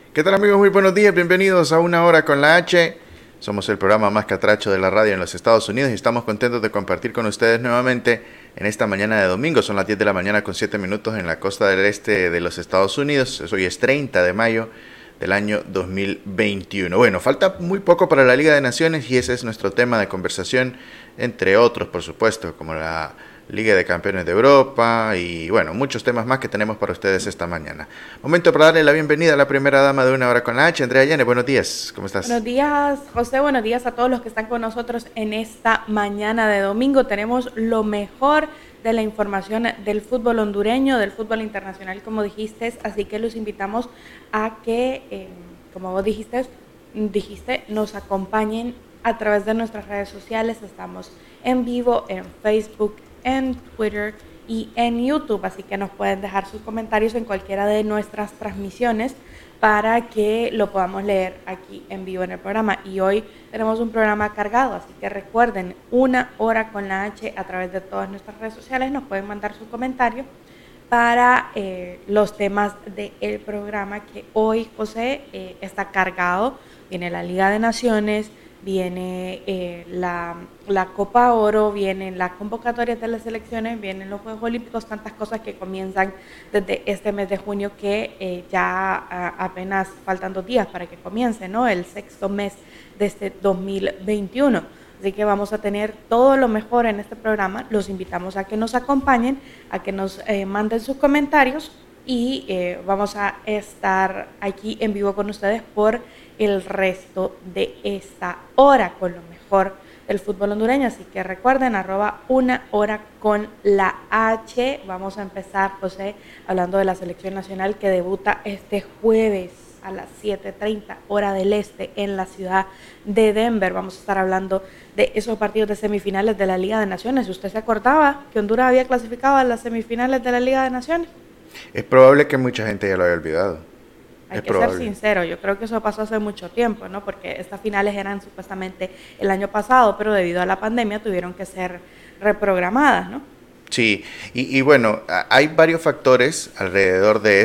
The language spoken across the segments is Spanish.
¿Qué tal amigos? Muy buenos días, bienvenidos a Una Hora con la H. Somos el programa más catracho de la radio en los Estados Unidos y estamos contentos de compartir con ustedes nuevamente en esta mañana de domingo. Son las 10 de la mañana con 7 minutos en la costa del este de los Estados Unidos. Hoy es 30 de mayo del año 2021. Bueno, falta muy poco para la Liga de Naciones y ese es nuestro tema de conversación, entre otros, por supuesto, como la Liga de Campeones de Europa y, bueno, muchos temas más que tenemos para ustedes esta mañana. Momento para darle la bienvenida a la primera dama de Una Hora con la H, Andrea Llanes. Buenos días, ¿cómo estás? Buenos días, José. Buenos días a todos los que están con nosotros en esta mañana de domingo. Tenemos lo mejor de la información del fútbol hondureño, del fútbol internacional, como dijiste. Así que los invitamos a que, como vos dijiste, nos acompañen a través de nuestras redes sociales. Estamos en vivo en Facebook, en Twitter y en YouTube. Así que nos pueden dejar sus comentarios en cualquiera de nuestras transmisiones para que lo podamos leer aquí en vivo en el programa. Y hoy tenemos un programa cargado, así que recuerden, Una Hora con la H a través de todas nuestras redes sociales. Nos pueden mandar sus comentarios para los temas del programa, que hoy, José, está cargado. Viene la Liga de Naciones, viene la Copa Oro, vienen las convocatorias de las selecciones, vienen los Juegos Olímpicos, tantas cosas que comienzan desde este mes de junio que ya apenas faltan 2 días para que comience, ¿no? El sexto mes de este 2021. Así que vamos a tener todo lo mejor en este programa. Los invitamos a que nos acompañen, a que nos manden sus comentarios y vamos a estar aquí en vivo con ustedes por el resto de esta hora con lo mejor del fútbol hondureño. Así que recuerden, @Una Hora con la H. Vamos a empezar, José, hablando de la selección nacional que debuta este jueves a las 7:30 hora del este en la ciudad de Denver. Vamos a estar hablando de esos partidos de semifinales de la Liga de Naciones. ¿Usted se acordaba que Honduras había clasificado a las semifinales de la Liga de Naciones? Es probable que mucha gente ya lo haya olvidado. Hay que ser sincero, yo creo que eso pasó hace mucho tiempo, ¿no? Porque estas finales eran supuestamente el año pasado, pero debido a la pandemia tuvieron que ser reprogramadas, ¿no? Sí, y bueno, hay varios factores alrededor de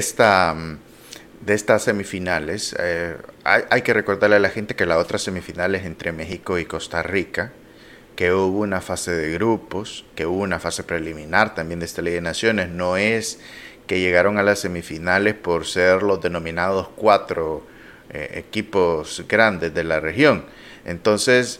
estas semifinales. Hay que recordarle a la gente que la otra semifinal es entre México y Costa Rica, que hubo una fase de grupos, que hubo una fase preliminar también de esta Liga de Naciones. No es que llegaron a las semifinales por ser los denominados 4 equipos grandes de la región. Entonces,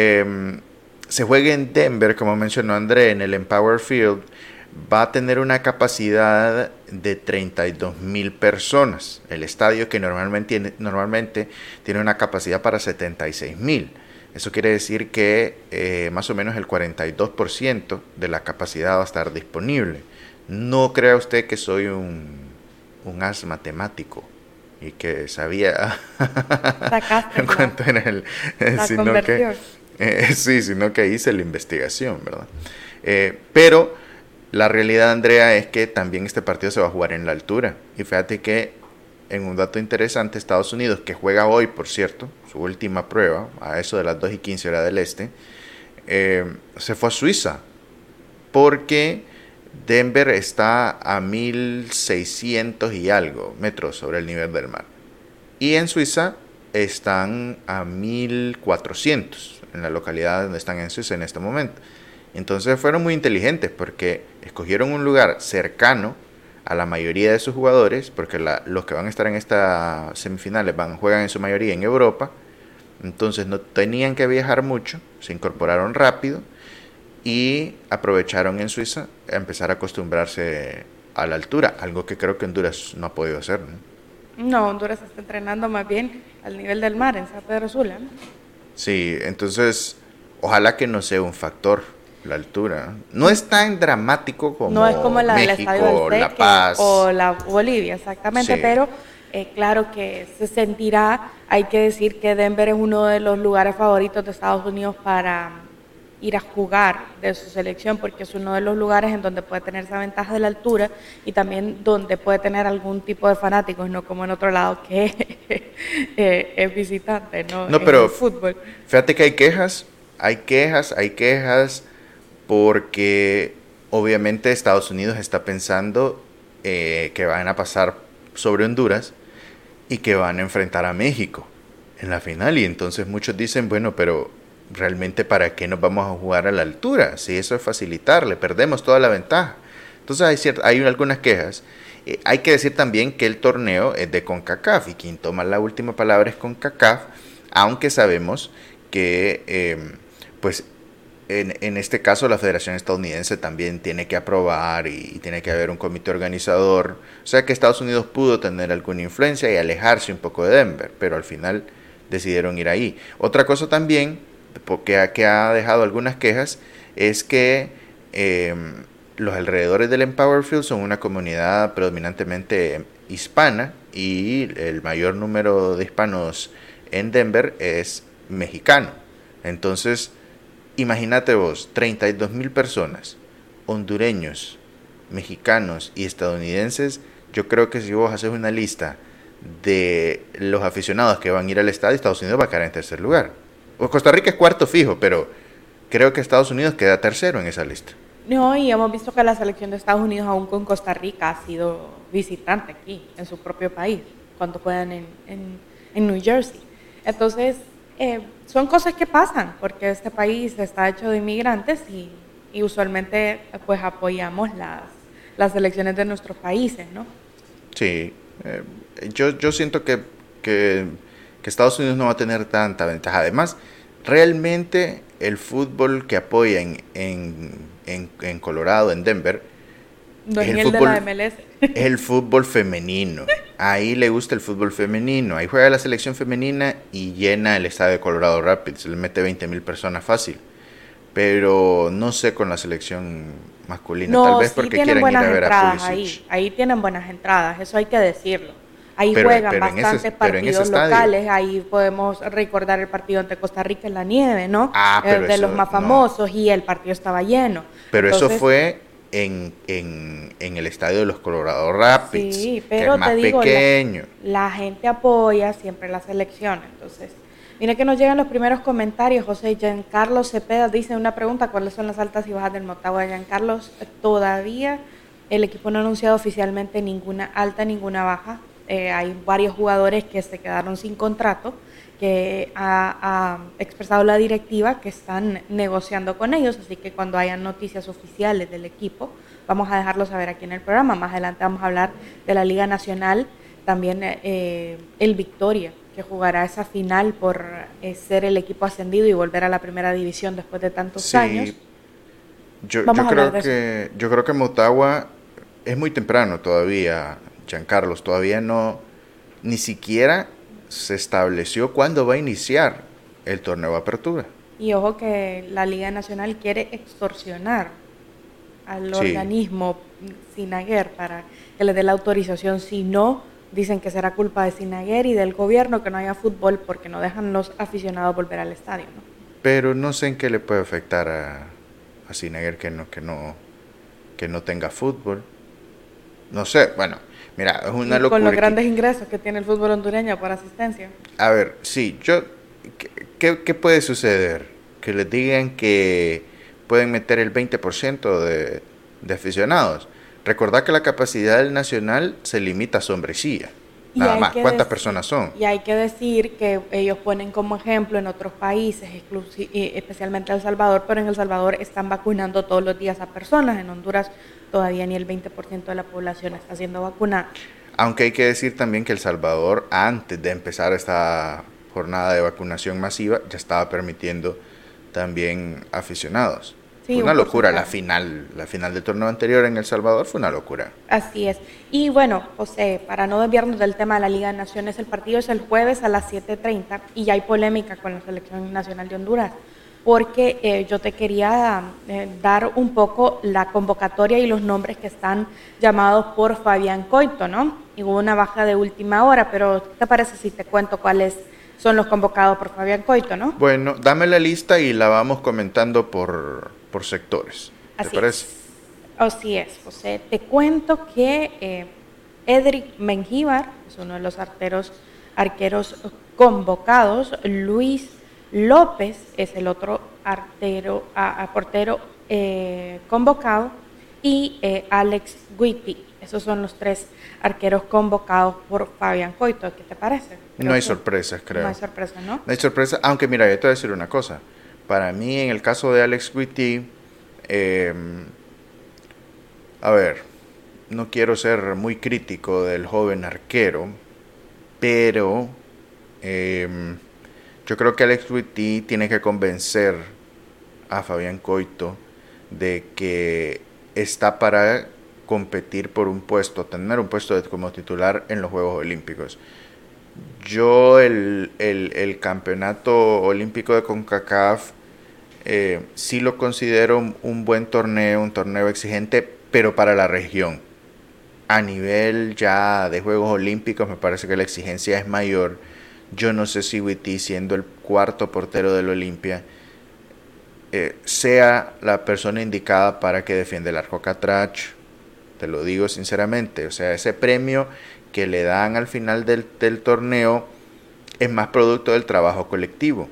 se juega en Denver, como mencionó André, en el Empower Field. Va a tener una capacidad de 32,000 personas. El estadio que normalmente tiene una capacidad para 76,000. Eso quiere decir que más o menos el 42% de la capacidad va a estar disponible. No crea usted que soy un as matemático y que sabía Sacaste cuánto era la sino conversión. sino que hice la investigación, ¿verdad? Pero la realidad, Andrea, es que también este partido se va a jugar en la altura. Y fíjate que, en un dato interesante, Estados Unidos, que juega hoy, por cierto, su última prueba, a eso de las 2:15 hora del este, se fue a Suiza, porque Denver está a 1,600 y algo metros sobre el nivel del mar. Y en Suiza están a 1,400, en la localidad donde están en Suiza en este momento. Entonces fueron muy inteligentes porque escogieron un lugar cercano a la mayoría de sus jugadores, porque los que van a estar en estas semifinales juegan en su mayoría en Europa. Entonces no tenían que viajar mucho, se incorporaron rápido y aprovecharon en Suiza a empezar a acostumbrarse a la altura, algo que creo que Honduras no ha podido hacer, ¿no? No, Honduras está entrenando más bien al nivel del mar en San Pedro Sula, ¿no? Sí, entonces ojalá que no sea un factor la altura. No es tan dramático No es como como la del Estadio México, del La Teque Paz. o la Bolivia, exactamente, Sí, pero claro que se sentirá. Hay que decir que Denver es uno de los lugares favoritos de Estados Unidos para ir a jugar de su selección, porque es uno de los lugares en donde puede tener esa ventaja de la altura y también donde puede tener algún tipo de fanáticos, no como en otro lado que es visitante, ¿no? no, En el pero fútbol. fíjate que hay quejas, porque obviamente Estados Unidos está pensando que van a pasar sobre Honduras y que van a enfrentar a México en la final. Y entonces muchos dicen, bueno, pero realmente ¿para qué nos vamos a jugar a la altura? Si eso es facilitarle, perdemos toda la ventaja. Entonces hay algunas quejas. Hay que decir también que el torneo es de CONCACAF y quien toma la última palabra es CONCACAF, aunque sabemos que pues en este caso la Federación Estadounidense también tiene que aprobar y tiene que haber un comité organizador. O sea que Estados Unidos pudo tener alguna influencia y alejarse un poco de Denver, pero al final decidieron ir ahí. Otra cosa también que ha dejado algunas quejas es que los alrededores del Empower Field son una comunidad predominantemente hispana y el mayor número de hispanos en Denver es mexicano. Entonces, imagínate vos, 32,000 personas, hondureños, mexicanos y estadounidenses. Yo creo que si vos haces una lista de los aficionados que van a ir al estadio, Estados Unidos va a quedar en tercer lugar. Costa Rica es cuarto fijo, pero creo que Estados Unidos queda tercero en esa lista. No, y hemos visto que la selección de Estados Unidos, aún con Costa Rica, ha sido visitante aquí, en su propio país, cuando juegan en New Jersey. Entonces, son cosas que pasan, porque este país está hecho de inmigrantes y usualmente pues apoyamos las elecciones de nuestros países, ¿no? Sí, yo siento que Estados Unidos no va a tener tanta ventaja. Además, realmente el fútbol que apoya en Colorado, en Denver, no es el de la MLS. Es el fútbol femenino. Ahí le gusta el fútbol femenino. Ahí juega la selección femenina y llena el estadio de Colorado Rapids. Le mete 20,000 personas fácil. Pero no sé con la selección masculina. No, tal vez sí porque quieran ir a ver a Pulisic. Ahí tienen buenas entradas, eso hay que decirlo. Ahí juegan bastantes partidos locales. Ahí podemos recordar el partido ante Costa Rica en la nieve, ¿no? De los más famosos, y el partido estaba lleno. Pero entonces, eso fue en el estadio de los Colorado Rapids, sí, pero que es más pequeño. La gente apoya siempre la selección. Entonces, mire que nos llegan los primeros comentarios. José Giancarlo Cepeda dice una pregunta: ¿cuáles son las altas y bajas del Motagua? Giancarlo, todavía el equipo no ha anunciado oficialmente ninguna alta, ninguna baja. Hay varios jugadores que se quedaron sin contrato, que ha expresado la directiva que están negociando con ellos, así que cuando hayan noticias oficiales del equipo, vamos a dejarlo saber aquí en el programa. Más adelante vamos a hablar de la Liga Nacional, también el Victoria, que jugará esa final por ser el equipo ascendido y volver a la primera división después de tantos años. Yo creo que Motagua es muy temprano todavía, Giancarlos, todavía ni siquiera se estableció cuándo va a iniciar el torneo de apertura. Y ojo que la Liga Nacional quiere extorsionar al organismo Sinaguer para que le dé la autorización. Si no, dicen que será culpa de Sinaguer y del gobierno que no haya fútbol porque no dejan los aficionados volver al estadio, ¿no? Pero no sé en qué le puede afectar a Sinaguer que no tenga fútbol. No sé, bueno, mira, es una locura. Con los grandes ingresos que tiene el fútbol hondureño por asistencia. A ver, sí, ¿qué puede suceder? Que les digan que pueden meter el 20% de aficionados. Recordad que la capacidad del Nacional se limita a Sombrecilla. Nada más. ¿Cuántas personas son? Y hay que decir que ellos ponen como ejemplo en otros países, especialmente El Salvador, pero en El Salvador están vacunando todos los días a personas. En Honduras todavía ni el 20% de la población está siendo vacunada. Aunque hay que decir también que El Salvador, antes de empezar esta jornada de vacunación masiva, ya estaba permitiendo también aficionados. Sí, fue una locura la final del torneo anterior en El Salvador fue una locura. Así es. Y bueno, José, para no desviarnos del tema de la Liga de Naciones, el partido es el jueves a las 7:30 y ya hay polémica con la Selección Nacional de Honduras, porque yo te quería dar un poco la convocatoria y los nombres que están llamados por Fabián Coito, ¿no? Y hubo una baja de última hora, pero ¿qué te parece si te cuento cuáles son los convocados por Fabián Coito, no? Bueno, dame la lista y la vamos comentando por sectores. ¿Te parece? Así es, José. Te cuento que Edric Mengíbar es uno de los arqueros convocados. Luis López es el otro portero convocado. Y Alex Guipi es Esos son los 3 arqueros convocados por Fabián Coito. ¿Qué te parece? No hay sorpresas, creo. No hay sorpresa, ¿no? No hay sorpresa, aunque mira, yo te voy a decir una cosa. Para mí, en el caso de Alex Witty, a ver, no quiero ser muy crítico del joven arquero, pero yo creo que Alex Witty tiene que convencer a Fabián Coito de que está para competir por un puesto, tener un puesto como titular en los Juegos Olímpicos. Yo el campeonato olímpico de CONCACAF sí lo considero un buen torneo, un torneo exigente, pero para la región. A nivel ya de Juegos Olímpicos me parece que la exigencia es mayor. Yo no sé si Witty, siendo el 4º portero del Olimpia, sea la persona indicada para que defienda el arco Catrach. Te lo digo sinceramente, o sea, ese premio que le dan al final del torneo es más producto del trabajo colectivo.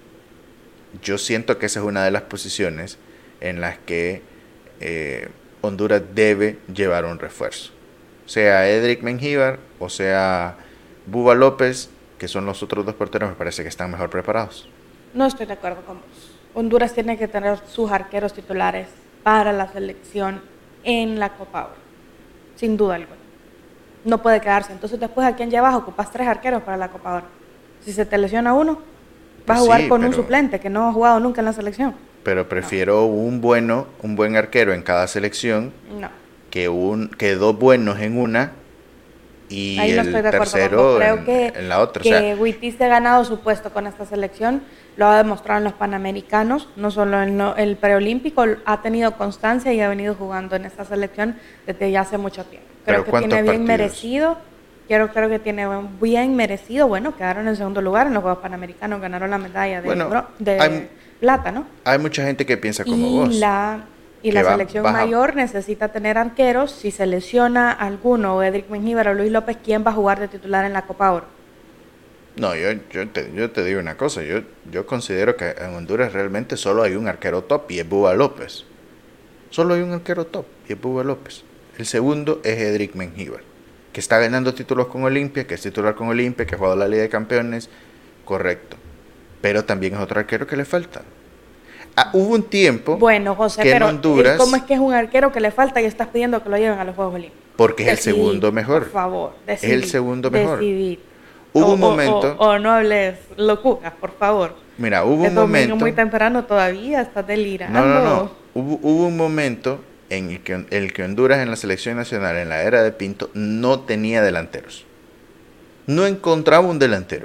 Yo siento que esa es una de las posiciones en las que Honduras debe llevar un refuerzo. Sea Edric Mengíbar o sea Bubba López, que son los otros 2 porteros, me parece que están mejor preparados. No estoy de acuerdo con vos. Honduras tiene que tener sus arqueros titulares para la selección en la Copa Oro, sin duda alguna. No puede quedarse. Entonces después, ¿a quién llevas? Ocupas 3 arqueros para la Copa Oro. Si se te lesiona uno, vas a jugar con un suplente que no ha jugado nunca en la selección. Pero prefiero un buen arquero en cada selección que 2 buenos en una y ahí no estoy de acuerdo tercero en la otra. Que Witty se ha ganado su puesto con esta selección, lo ha demostrado en los Panamericanos, no solo en el preolímpico, ha tenido constancia y ha venido jugando en esta selección desde ya hace mucho tiempo. Creo que tiene bien merecido. Creo que tiene bien merecido. Bueno, quedaron en segundo lugar en los Juegos Panamericanos, ganaron la medalla de plata, ¿no? Hay mucha gente que piensa como vos. Y la selección mayor necesita tener arqueros. Si se lesiona alguno, o Edric Mengíbar o Luis López, ¿quién va a jugar de titular en la Copa Oro? No, yo te digo una cosa. Yo considero que en Honduras realmente solo hay un arquero top y es Bubba López. Solo hay un arquero top y es Bubba López. El segundo es Edric Mengíbar, que está ganando títulos con Olimpia, que es titular con Olimpia, que ha jugado la Liga de Campeones. Correcto. Pero también es otro arquero que le falta. Hubo un tiempo José, que en Honduras... ¿cómo es que es un arquero que le falta y estás pidiendo que lo lleven a los Juegos Olímpicos? Porque es el segundo mejor. Por favor, es el segundo mejor. Decidir. Hubo un momento... O no hables locuras, por favor. Mira, hubo un momento... muy temprano todavía, estás delirando. No. Hubo un momento en el que Honduras en la selección nacional, en la era de Pinto, no tenía delanteros. No encontraba un delantero.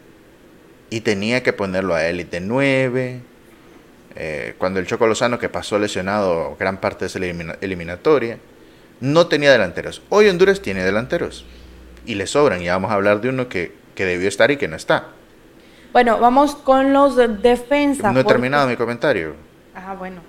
Y tenía que ponerlo a él de 9... cuando el Choco Lozano, que pasó lesionado gran parte de esa eliminatoria, no tenía delanteros. Hoy Honduras tiene delanteros y le sobran, y vamos a hablar de uno que debió estar y que no está. Bueno, vamos con los defensas. No he terminado mi comentario. Bueno.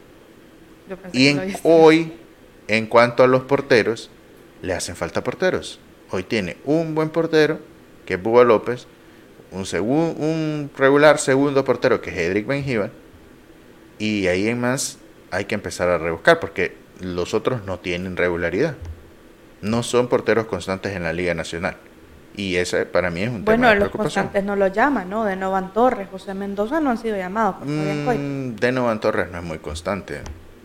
Hoy, en cuanto a los porteros, le hacen falta porteros. Hoy tiene un buen portero, que es Bubba López, un regular segundo portero, que es Edric Mengíbar, y ahí en más hay que empezar a rebuscar, porque los otros no tienen regularidad. No son porteros constantes en la Liga Nacional. Y ese para mí es un tema de preocupación. Bueno, los constantes no lo llaman, ¿no? Denovan Torres, José Mendoza no han sido llamados por Fabián Coito. Denovan Torres no es muy constante.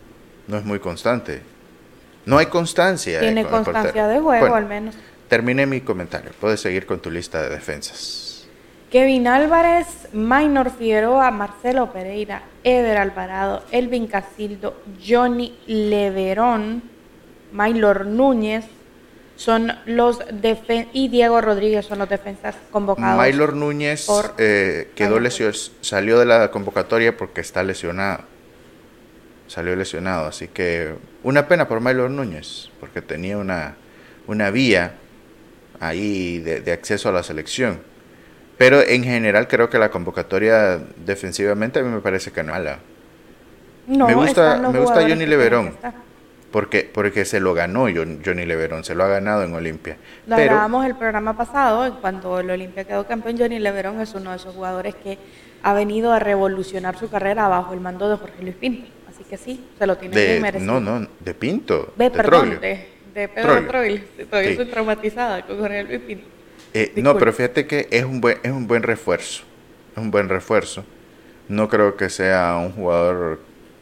No hay constancia. Tiene constancia de juego, al menos. Terminé mi comentario. Puedes seguir con tu lista de defensas. Kevin Álvarez, Maynor Figueroa, Marcelo Pereira, Eder Alvarado, Elvin Casildo, Johnny Leverón, Maylor Núñez son los y Diego Rodríguez son los defensas convocados. Maylor Núñez quedó lesionado, salió de la convocatoria porque está lesionado. Salió lesionado, así que una pena por Maylor Núñez, porque tenía una vía ahí de acceso a la selección. Pero en general creo que la convocatoria defensivamente a mí me parece que no es mala. No, me gusta Johnny Leverón, porque se lo ganó Johnny Leverón, se lo ha ganado en Olimpia. Lo hablábamos el programa pasado, cuando el Olimpia quedó campeón. Johnny Leverón es uno de esos jugadores que ha venido a revolucionar su carrera bajo el mando de Jorge Luis Pinto. Así que sí, se lo tiene bien merecido. No, de Pinto. Perdón, de Pedro Troilo. Todavía Sí. estoy traumatizada con Jorge Luis Pinto. No, pero fíjate que es un buen refuerzo. Es un buen refuerzo. No creo que sea un jugador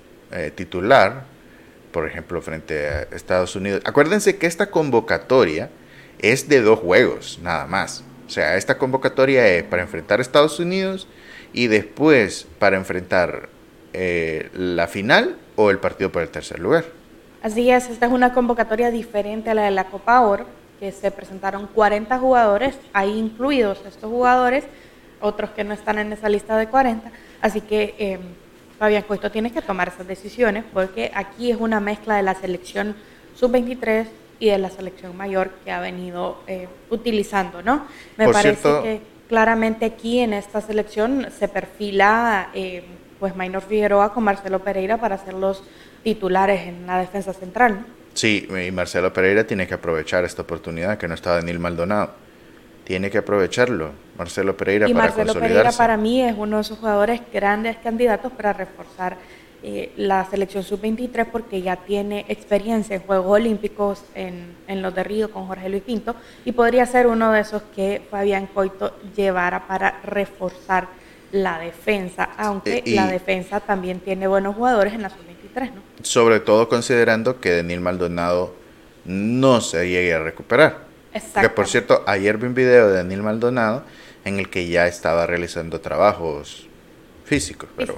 titular, por ejemplo, frente a Estados Unidos. Acuérdense que esta convocatoria es de 2 juegos, nada más. O sea, esta convocatoria es para enfrentar a Estados Unidos y después para enfrentar la final o el partido por el tercer lugar. Así es, esta es una convocatoria diferente a la de la Copa Oro, que se presentaron 40 jugadores, ahí incluidos estos jugadores, otros que no están en esa lista de 40, así que Fabián Coito tiene que tomar esas decisiones porque aquí es una mezcla de la selección sub-23 y de la selección mayor que ha venido utilizando, ¿no? Me Por parece cierto, que claramente aquí en esta selección se perfila pues Maynor Figueroa con Marcelo Pereira para ser los titulares en la defensa central, ¿no? sí, y Marcelo Pereira tiene que aprovechar esta oportunidad que no está Daniel Maldonado. Tiene que aprovecharlo, Marcelo Pereira, Y para Marcelo consolidarse. Pereira para mí es uno de esos jugadores grandes candidatos para reforzar la selección sub-23 porque ya tiene experiencia en Juegos Olímpicos en los de Río con Jorge Luis Pinto y podría ser uno de esos que Fabián Coito llevara para reforzar la defensa, aunque la defensa también tiene buenos jugadores en la sub-23, ¿no? Sobre todo considerando que Daniel Maldonado no se llegue a recuperar. Que por cierto, ayer vi un video de Daniel Maldonado en el que ya estaba realizando trabajos físicos, pero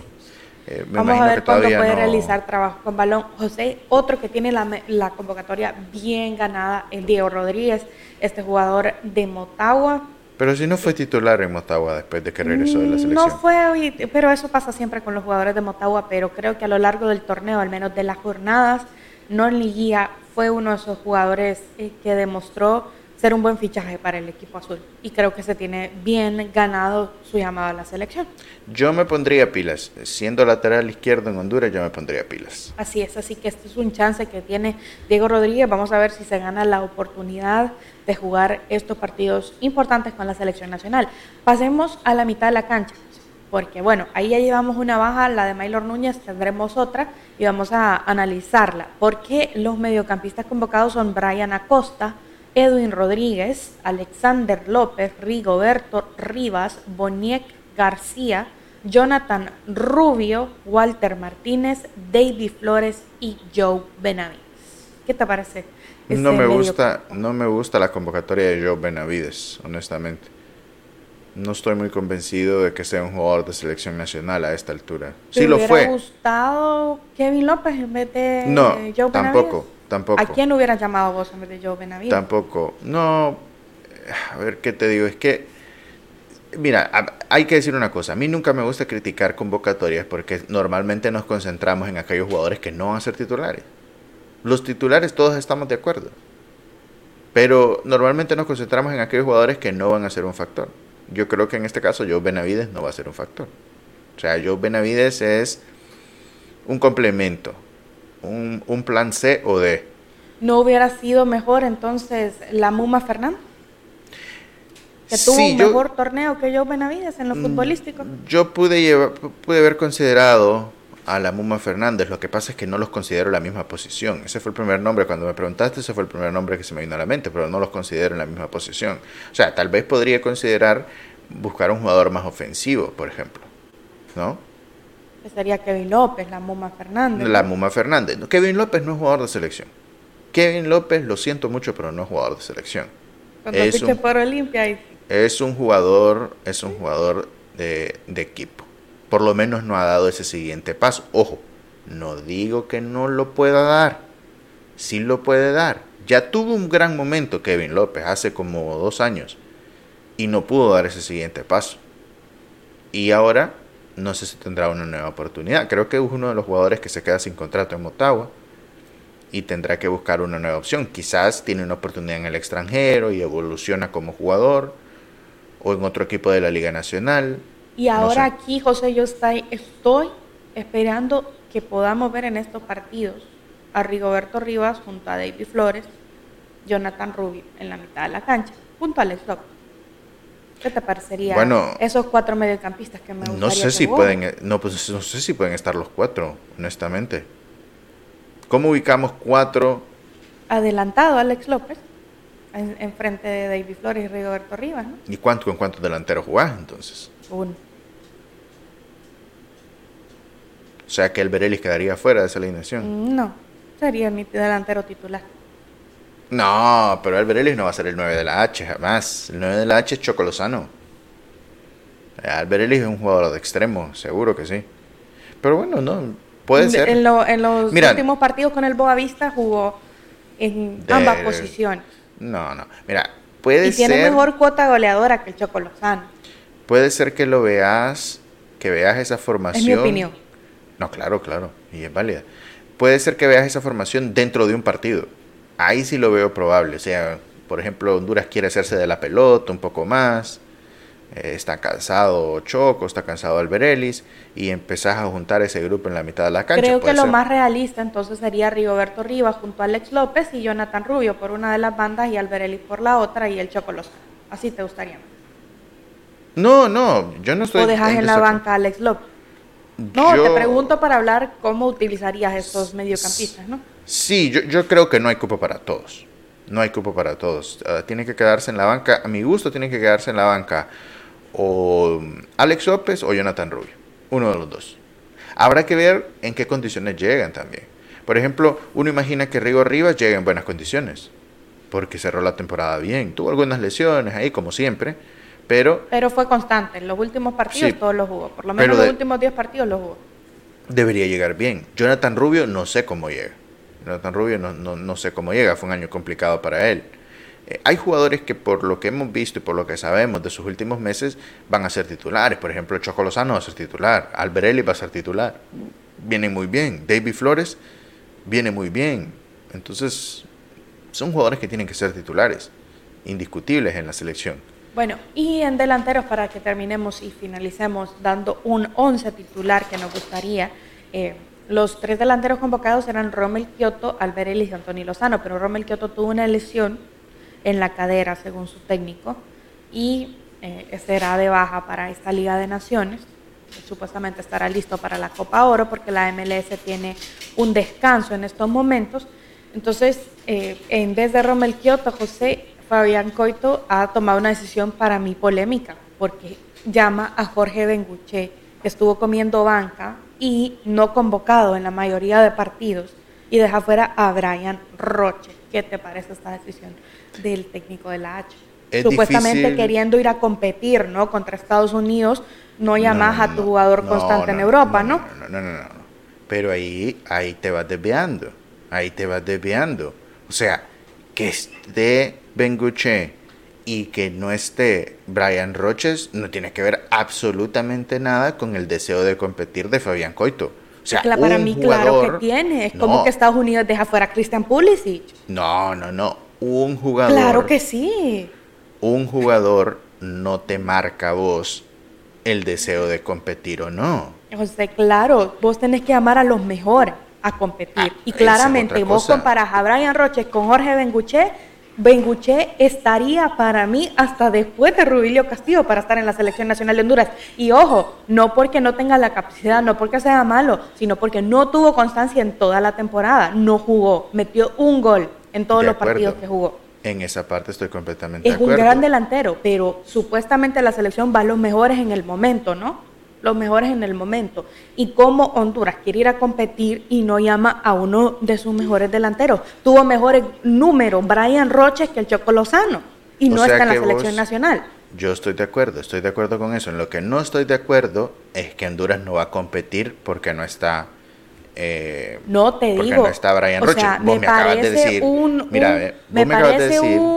me vamos imagino a ver que cuándo todavía puede no. realizar trabajo con balón. José, otro que tiene la convocatoria bien ganada es Diego Rodríguez, este jugador de Motagua. Pero si no fue titular en Motagua después de que regresó de la selección. No fue, pero eso pasa siempre con los jugadores de Motagua, pero creo que a lo largo del torneo, al menos de las jornadas, no en liguilla, fue uno de esos jugadores que demostró ser un buen fichaje para el equipo azul. Y creo que se tiene bien ganado su llamado a la selección. Yo me pondría pilas. Siendo lateral izquierdo en Honduras, yo me pondría pilas. Así es, así que este es un chance que tiene Diego Rodríguez. Vamos a ver si se gana la oportunidad de jugar estos partidos importantes con la selección nacional. Pasemos a la mitad de la cancha, porque bueno, ahí ya llevamos una baja, la de Maylor Núñez, tendremos otra y vamos a analizarla. Porque los mediocampistas convocados son Brian Acosta, Edwin Rodríguez, Alexander López, Rigoberto Rivas, Boniek García, Jonathan Rubio, Walter Martínez, David Flores y Joe Benavides. ¿Qué te parece? No me gusta la convocatoria de Joe Benavides, honestamente. No estoy muy convencido de que sea un jugador de selección nacional a esta altura. Sí lo fue. ¿Te hubiera gustado Kevin López en vez de Joe Benavides? Tampoco. ¿A quién hubieras llamado vos en vez de Joe Benavides? Tampoco. No, a ver qué te digo. Es que, mira, hay que decir una cosa. A mí nunca me gusta criticar convocatorias porque normalmente nos concentramos en aquellos jugadores que no van a ser titulares. Los titulares todos estamos de acuerdo. Pero normalmente nos concentramos en aquellos jugadores que no van a ser un factor. Yo creo que en este caso Joe Benavides no va a ser un factor. O sea, Joe Benavides es un complemento. Un plan C o D. ¿No hubiera sido mejor entonces la Muma Fernández? Que tuvo un mejor torneo que Joe Benavides en lo futbolístico. Yo pude haber considerado a la Muma Fernández, lo que pasa es que no los considero en la misma posición. Ese fue el primer nombre, cuando me preguntaste, ese fue el primer nombre que se me vino a la mente, pero no los considero en la misma posición. O sea, tal vez podría considerar buscar un jugador más ofensivo, por ejemplo, ¿no? Que sería Kevin López, la Muma Fernández. La Muma Fernández. No, Kevin López no es jugador de selección. Kevin López, lo siento mucho, pero no es jugador de selección. Cuando fiche por Olimpia. Es un jugador de equipo. Por lo menos no ha dado ese siguiente paso. Ojo, no digo que no lo pueda dar. Sí lo puede dar. Ya tuvo un gran momento Kevin López hace como 2 años y no pudo dar ese siguiente paso. Y ahora no sé si tendrá una nueva oportunidad. Creo que es uno de los jugadores que se queda sin contrato en Motagua y tendrá que buscar una nueva opción. Quizás tiene una oportunidad en el extranjero y evoluciona como jugador o en otro equipo de la Liga Nacional. Y ahora aquí, José, yo estoy esperando que podamos ver en estos partidos a Rigoberto Rivas junto a David Flores, Jonathan Rubio en la mitad de la cancha, junto a Alex López. ¿Qué te parecería esos 4 mediocampistas que me gustaría? No sé si pueden estar los 4, honestamente. ¿Cómo ubicamos 4 adelantado a Alex López en frente de David Flores y Rigoberto Rivas, ¿no? ¿Y con cuántos delanteros jugás entonces? Uno. O sea que el Berelis quedaría fuera de esa alineación. No, sería mi delantero titular. No, pero el Berelis no va a ser el 9 de la H, jamás. El 9 de la H es Choco Lozano. Alberelis es un jugador de extremo, seguro que sí. Pero bueno, no, puede ser. En los últimos partidos con el Boavista jugó en ambas posiciones. No, mira, puede ser... Y tiene mejor cuota goleadora que el Choco Lozano. Puede ser que lo veas, que veas esa formación... Es mi opinión. No, claro, y es válida. Puede ser que veas esa formación dentro de un partido. Ahí sí lo veo probable. O sea, por ejemplo, Honduras quiere hacerse de la pelota un poco más. Está cansado Choco, está cansado Alberelis, y empezás a juntar ese grupo en la mitad de la cancha. Creo que lo más realista entonces sería Rigoberto Rivas junto a Alex López y Jonathan Rubio por una de las bandas y Alberelis por la otra y el Choco Lozano. Así te gustaría. No, yo no estoy... ¿O dejas en la banca a Alex López? No, te pregunto para hablar cómo utilizarías estos mediocampistas, ¿no? Sí, yo creo que no hay cupo para todos. No hay cupo para todos. Tiene que quedarse en la banca, a mi gusto tiene que quedarse en la banca o Alex López o Jonathan Rubio. Uno de los dos. Habrá que ver en qué condiciones llegan también. Por ejemplo, uno imagina que Rigo Rivas llega en buenas condiciones, porque cerró la temporada bien. Tuvo algunas lesiones ahí, como siempre, pero fue constante. En los últimos partidos sí, todos los jugó. Por lo menos los últimos 10 partidos los jugó. Debería llegar bien. Jonathan Rubio no sé cómo llega. Jonathan Rubio no sé cómo llega. Fue un año complicado para él. Hay jugadores que por lo que hemos visto y por lo que sabemos de sus últimos meses van a ser titulares. Por ejemplo, Choco Lozano va a ser titular. Alberelis va a ser titular. Viene muy bien. David Flores viene muy bien. Entonces, son jugadores que tienen que ser titulares, indiscutibles en la selección. Bueno, y en delanteros, para que terminemos y finalicemos dando un 11 titular que nos gustaría, los 3 delanteros convocados eran Rommel Kioto, Alberelis y Anthony Lozano, pero Rommel Kioto tuvo una lesión en la cadera, según su técnico, y será de baja para esta Liga de Naciones. Supuestamente estará listo para la Copa Oro, porque la MLS tiene un descanso en estos momentos. Entonces, en vez de Rommel Kioto, Fabián Coito ha tomado una decisión para mí polémica, porque llama a Jorge Benguché, que estuvo comiendo banca y no convocado en la mayoría de partidos, y deja fuera a Brian Roche. ¿Qué te parece esta decisión del técnico de la H? Supuestamente difícil, queriendo ir a competir, ¿no?, contra Estados Unidos, no llamas a tu jugador constante en Europa, ¿no? No. Pero ahí te vas desviando. O sea, que esté Benguché y que no esté Brian Roches no tiene que ver absolutamente nada con el deseo de competir de Fabián Coito. O sea, para mí, claro que tiene. Es como que Estados Unidos deja fuera a Christian Pulisic. No. Un jugador. Claro que sí. Un jugador no te marca a vos el deseo de competir o no. José, claro, vos tenés que amar a los mejores a competir. Y claramente vos comparás a Brian Roches con Jorge Benguché. Benguché estaría para mí hasta después de Rubilio Castillo para estar en la selección nacional de Honduras. Y ojo, no porque no tenga la capacidad, no porque sea malo, sino porque no tuvo constancia en toda la temporada. No jugó, metió un gol en todos los partidos que jugó. En esa parte estoy completamente de acuerdo. Es un gran delantero, pero supuestamente la selección va a los mejores en el momento, ¿no? Los mejores en el momento. Y como Honduras quiere ir a competir y no llama a uno de sus mejores delanteros. Tuvo mejores números Brian Roches que el Choco Lozano y no está en la selección nacional. Yo estoy de acuerdo con eso. En lo que no estoy de acuerdo es que Honduras no va a competir porque no está... no te porque digo. No está Brian Roches. Sea, vos me acabas de decir... me parece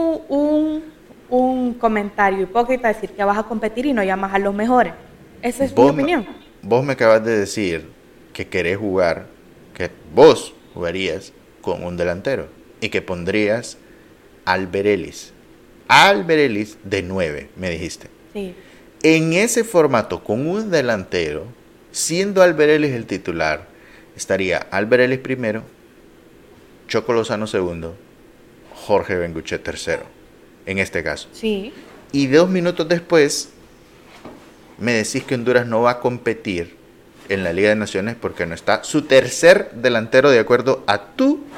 un comentario hipócrita decir que vas a competir y no llamas a los mejores. Esa es mi opinión. Vos me acabas de decir que querés jugar, que vos jugarías con un delantero y que pondrías Alberelis de 9, me dijiste. Sí. En ese formato, con un delantero, siendo Alberelis el titular, estaría Alberelis primero, Choco Lozano segundo, Jorge Benguché tercero, en este caso. Sí. Y 2 minutos después me decís que Honduras no va a competir en la Liga de Naciones porque no está su tercer delantero de acuerdo a tu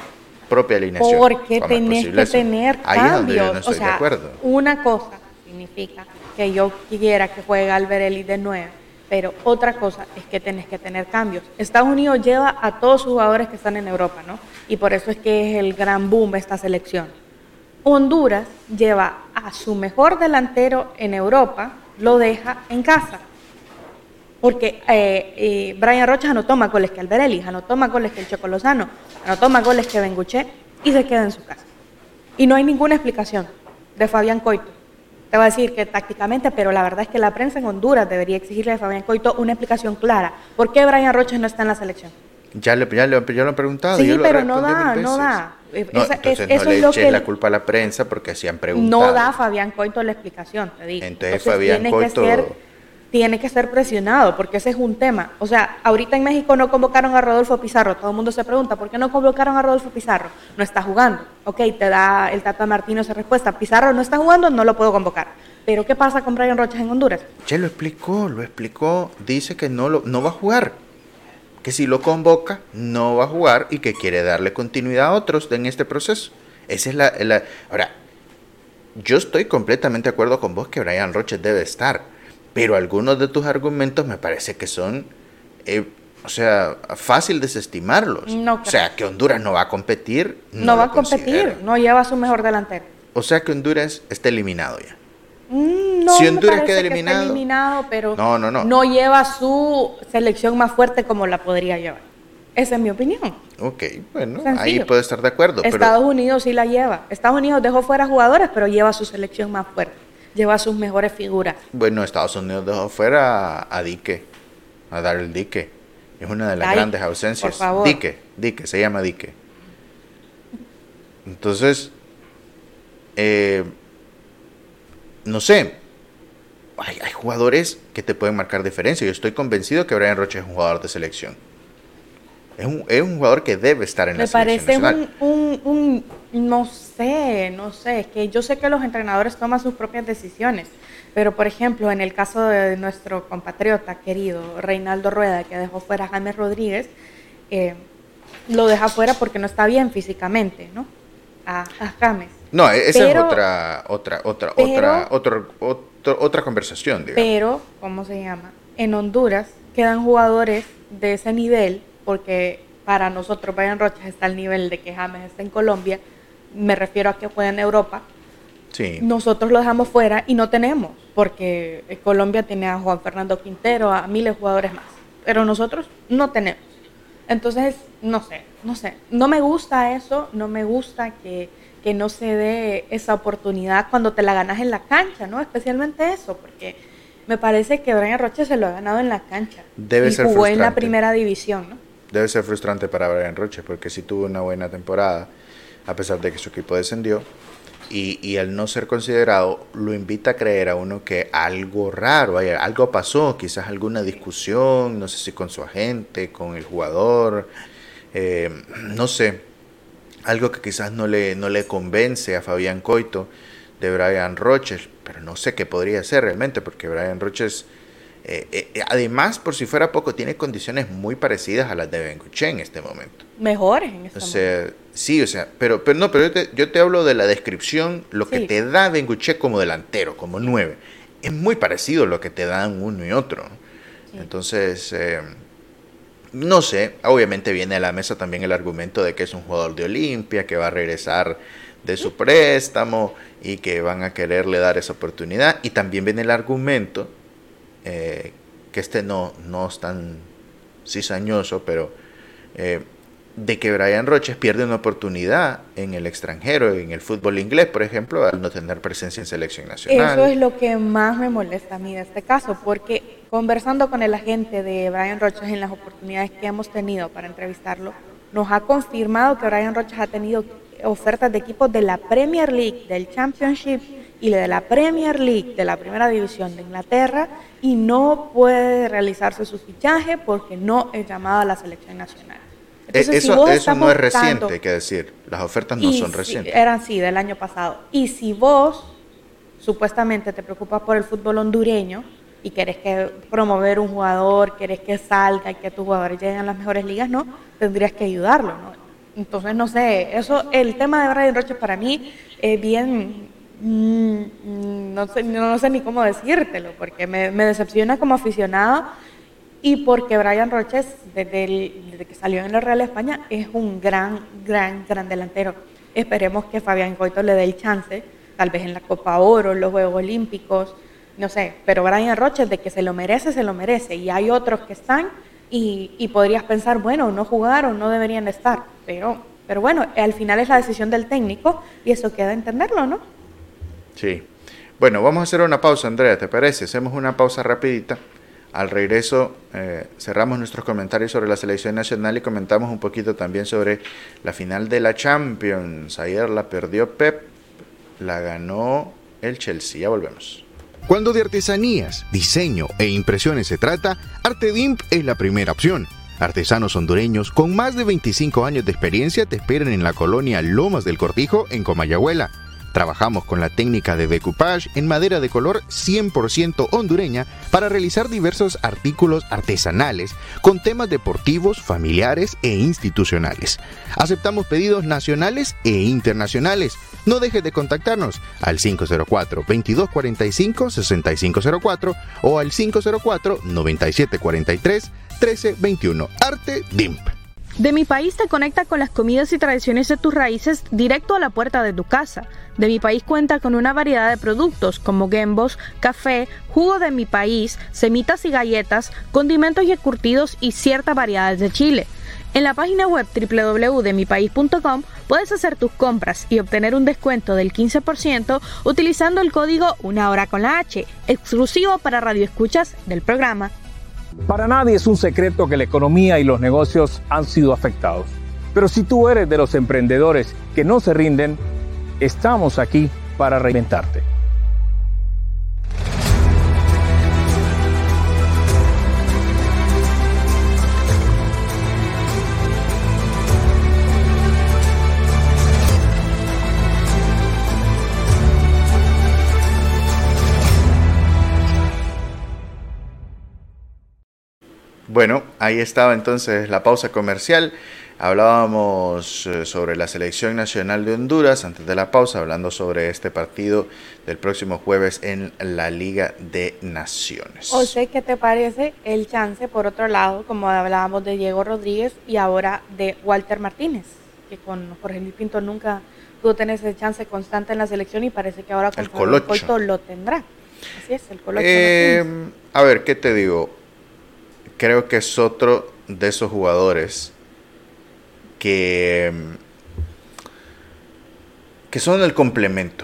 propia alineación. Porque tenés que tener Ahí es donde yo cambios. no estoy o sea, de acuerdo. Una cosa significa que yo quiera que juegue Alberelli de 9, pero otra cosa es que tenés que tener cambios. Estados Unidos lleva a todos sus jugadores que están en Europa, ¿no? Y por eso es que es el gran boom esta selección. Honduras lleva a su mejor delantero en Europa, lo deja en casa. Porque Brian Rocha no toma goles que Alberelli, no toma goles que el Checo Lozano, no toma goles que Benguché y se queda en su casa. Y no hay ninguna explicación de Fabián Coito. Te voy a decir que tácticamente, pero la verdad es que la prensa en Honduras debería exigirle a Fabián Coito una explicación clara. ¿Por qué Brian Rocha no está en la selección? Ya lo han preguntado. Sí, yo pero lo no da. Entonces no le eches la culpa a la prensa porque se han preguntado. No da Fabián Coito la explicación, te digo. Entonces Fabián Coito tiene que ser presionado, porque ese es un tema. O sea, ahorita en México no convocaron a Rodolfo Pizarro. Todo el mundo se pregunta, ¿por qué no convocaron a Rodolfo Pizarro? No está jugando. Ok, te da el Tata Martino esa respuesta. Pizarro no está jugando, no lo puedo convocar. Pero ¿qué pasa con Brian Rocha en Honduras? Ya lo explicó. Dice que no va a jugar. Que si lo convoca, no va a jugar y que quiere darle continuidad a otros en este proceso. Esa es la... Ahora, yo estoy completamente de acuerdo con vos que Brian Rocha debe estar. Pero algunos de tus argumentos me parece que son, fácil desestimarlos. No, o sea, que Honduras no va a competir. No va a competir, no lleva a su mejor delantero. O sea, que Honduras está eliminado ya. No, si Honduras queda eliminado, pero no lleva su selección más fuerte como la podría llevar. Esa es mi opinión. Ok, bueno, sencillo. Ahí puedo estar de acuerdo. Estados Unidos sí la lleva. Estados Unidos dejó fuera jugadores, pero lleva su selección más fuerte. Lleva sus mejores figuras. Bueno, Estados Unidos dejó fuera a Dique, a Daryl Dique. Es una de las grandes ausencias. Por favor. Dique, se llama Dique. Entonces, no sé, hay jugadores que te pueden marcar diferencia. Yo estoy convencido que Brian Rocha es un jugador de selección. Es un jugador que debe estar en la selección nacional. Me parece no sé, es que yo sé que los entrenadores toman sus propias decisiones, pero por ejemplo, en el caso de nuestro compatriota querido Reinaldo Rueda, que dejó fuera a James Rodríguez, lo deja fuera porque no está bien físicamente, ¿no? A James. No, esa es otra conversación, digamos. Pero, ¿cómo se llama? En Honduras quedan jugadores de ese nivel, porque para nosotros Brian Rocha está al nivel de que James está en Colombia, me refiero a que juega en Europa. Sí. Nosotros lo dejamos fuera y no tenemos, porque Colombia tiene a Juan Fernando Quintero, a miles de jugadores más, pero nosotros no tenemos. Entonces, no sé, no me gusta eso, no me gusta que no se dé esa oportunidad cuando te la ganas en la cancha, ¿no? Especialmente eso, porque me parece que Brian Rocha se lo ha ganado en la cancha. Debe ser jugó frustrante. En la primera división, ¿no? Debe ser frustrante para Brian Rocha, porque sí tuvo una buena temporada, a pesar de que su equipo descendió, y al no ser considerado, lo invita a creer a uno que algo raro, algo pasó, quizás alguna discusión, no sé si con su agente, con el jugador, no sé, algo que quizás no le convence a Fabián Coito de Brian Rocha, pero no sé qué podría ser realmente, porque Brian Rocha es... además, por si fuera poco, tiene condiciones muy parecidas a las de Benguché en este momento. Mejores en este momento. Sí, pero yo te hablo de la descripción, lo que te da Benguché como delantero, como 9. Es muy parecido a lo que te dan uno y otro. Sí. Entonces, no sé, obviamente viene a la mesa también el argumento de que es un jugador de Olimpia, que va a regresar de su préstamo y que van a quererle dar esa oportunidad. Y también viene el argumento que no es tan cizañoso, pero de que Brian Rocha pierde una oportunidad en el extranjero, en el fútbol inglés, por ejemplo, al no tener presencia en selección nacional. Eso es lo que más me molesta a mí de este caso, porque conversando con el agente de Brian Rocha en las oportunidades que hemos tenido para entrevistarlo, nos ha confirmado que Brian Rocha ha tenido ofertas de equipos de la Premier League, del Championship y de la Premier League, de la primera división de Inglaterra, y no puede realizarse su fichaje porque no es llamado a la selección nacional. Entonces, eso no es reciente, hay que decir. Las ofertas no son recientes. Eran del año pasado. Y si vos supuestamente te preocupas por el fútbol hondureño y querés promover un jugador, querés que salga y que tus jugadores lleguen a las mejores ligas, no, tendrías que ayudarlo, ¿no? Entonces, no sé, el tema de Brian Roches para mí es bien, no sé ni cómo decírtelo, porque me decepciona como aficionado y porque Brian Roches, desde que salió en el Real España, es un gran delantero. Esperemos que Fabián Coito le dé el chance, tal vez en la Copa Oro, los Juegos Olímpicos, no sé, pero Brian Roches, de que se lo merece, y hay otros que están, y podrías pensar, bueno, no jugaron, no deberían estar, pero bueno, al final es la decisión del técnico, y eso queda entenderlo, ¿no? Sí. Bueno, vamos a hacer una pausa, Andrea, ¿te parece? Hacemos una pausa rapidita. Al regreso cerramos nuestros comentarios sobre la selección nacional y comentamos un poquito también sobre la final de la Champions. Ayer la perdió Pep, la ganó el Chelsea. Ya volvemos. Cuando de artesanías, diseño e impresiones se trata, ArteDimp es la primera opción. Artesanos hondureños con más de 25 años de experiencia te esperan en la colonia Lomas del Cortijo, en Comayagüela. Trabajamos con la técnica de decoupage en madera de color 100% hondureña para realizar diversos artículos artesanales con temas deportivos, familiares e institucionales. Aceptamos pedidos nacionales e internacionales. No dejes de contactarnos al 504-2245-6504 o al 504-9743-1321. ArteDimp. De Mi País te conecta con las comidas y tradiciones de tus raíces directo a la puerta de tu casa. De Mi País cuenta con una variedad de productos como gembos, café, jugo de Mi País, semitas y galletas, condimentos y encurtidos y ciertas variedades de chile. En la página web www.demipaís.com puedes hacer tus compras y obtener un descuento del 15% utilizando el código Una Hora con la H, exclusivo para radioescuchas del programa. Para nadie es un secreto que la economía y los negocios han sido afectados. Pero si tú eres de los emprendedores que no se rinden, estamos aquí para reinventarte. Bueno, ahí estaba entonces la pausa comercial. Hablábamos sobre la selección nacional de Honduras antes de la pausa, hablando sobre este partido del próximo jueves en la Liga de Naciones. O sea, ¿qué te parece el chance, por otro lado, como hablábamos de Diego Rodríguez y ahora de Walter Martínez, que con Jorge Luis Pinto nunca pudo tener ese chance constante en la selección y parece que ahora con Fabián Coito lo tendrá? Así es, el Colocho Martínez. A ver, ¿qué te digo? Creo que es otro de esos jugadores que son el complemento,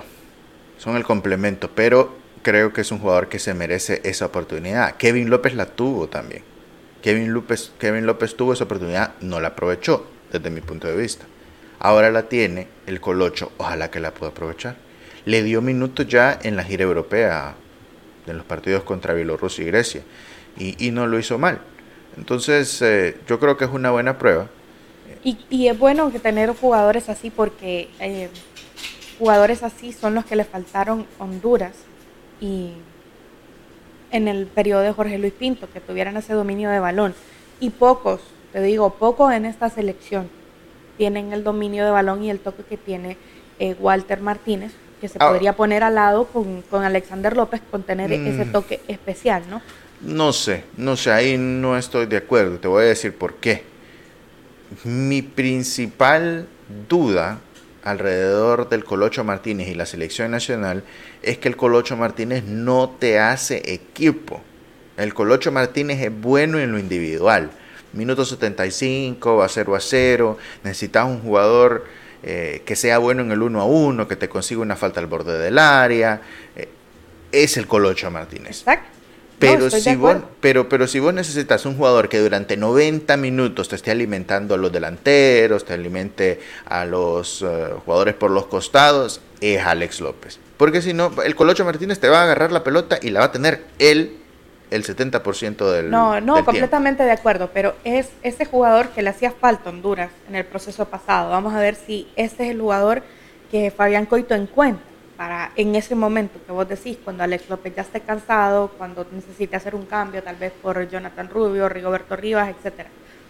pero creo que es un jugador que se merece esa oportunidad. Kevin López la tuvo también. Kevin López tuvo esa oportunidad, no la aprovechó desde mi punto de vista. Ahora la tiene el Colocho, ojalá que la pueda aprovechar. Le dio minutos ya en la gira europea, en los partidos contra Bielorrusia y Grecia. Y no lo hizo mal. Entonces, yo creo que es una buena prueba. Y es bueno que tener jugadores así porque jugadores así son los que le faltaron Honduras y en el periodo de Jorge Luis Pinto, que tuvieran ese dominio de balón. Y pocos en esta selección tienen el dominio de balón y el toque que tiene Walter Martínez, que se podría poner al lado con Alexander López, con tener ese toque especial, ¿no? No sé, ahí no estoy de acuerdo, te voy a decir por qué. Mi principal duda alrededor del Colocho Martínez y la selección nacional es que el Colocho Martínez no te hace equipo. El Colocho Martínez es bueno en lo individual. Minuto 75, va 0-0, necesitas un jugador que sea bueno en el 1-1, que te consiga una falta al borde del área. Es el Colocho Martínez. Exacto. Pero si vos necesitas un jugador que durante 90 minutos te esté alimentando a los delanteros, te alimente a los jugadores por los costados, es Alex López. Porque si no, el Colocho Martínez te va a agarrar la pelota y la va a tener él el 70% del del completamente tiempo. De acuerdo, pero es ese jugador que le hacía falta a Honduras en el proceso pasado. Vamos a ver si este es el jugador que Fabián Coito encuentra para en ese momento que vos decís, cuando Alex López ya esté cansado, cuando necesite hacer un cambio, tal vez por Jonathan Rubio, Rigoberto Rivas, etcétera.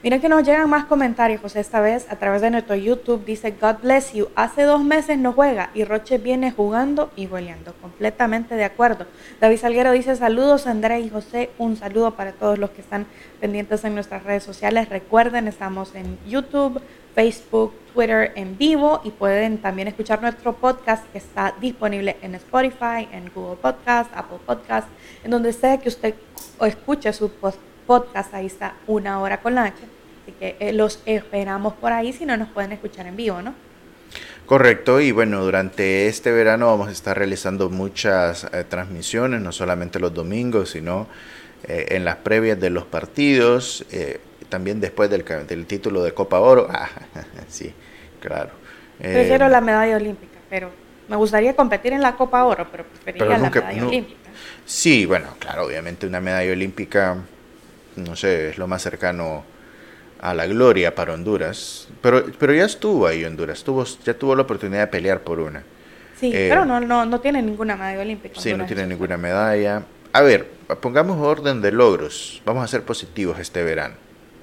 Mira que nos llegan más comentarios, José, esta vez a través de nuestro YouTube. Dice, God bless you, hace 2 meses no juega y Roche viene jugando y goleando. Completamente de acuerdo. David Salguero dice, saludos Andrea y José, un saludo para todos los que están pendientes en nuestras redes sociales. Recuerden, estamos en YouTube, Facebook, Twitter en vivo y pueden también escuchar nuestro podcast que está disponible en Spotify, en Google Podcast, Apple Podcast, en donde sea que usted escuche su podcast, ahí está Una Hora con la H. Así que los esperamos por ahí si no nos pueden escuchar en vivo, ¿no? Correcto, y bueno, durante este verano vamos a estar realizando muchas transmisiones, no solamente los domingos, sino en las previas de los partidos, también después del título de Copa Oro. Sí, claro. Prefiero la medalla olímpica, pero me gustaría competir en la Copa Oro, pero preferiría la medalla olímpica. Sí, bueno, claro, obviamente una medalla olímpica, no sé, es lo más cercano a la gloria para Honduras, pero ya estuvo ahí Honduras, ya tuvo la oportunidad de pelear por una. Sí, pero no tiene ninguna medalla olímpica. Sí, no tiene ninguna medalla. A ver, pongamos orden de logros, vamos a ser positivos este verano.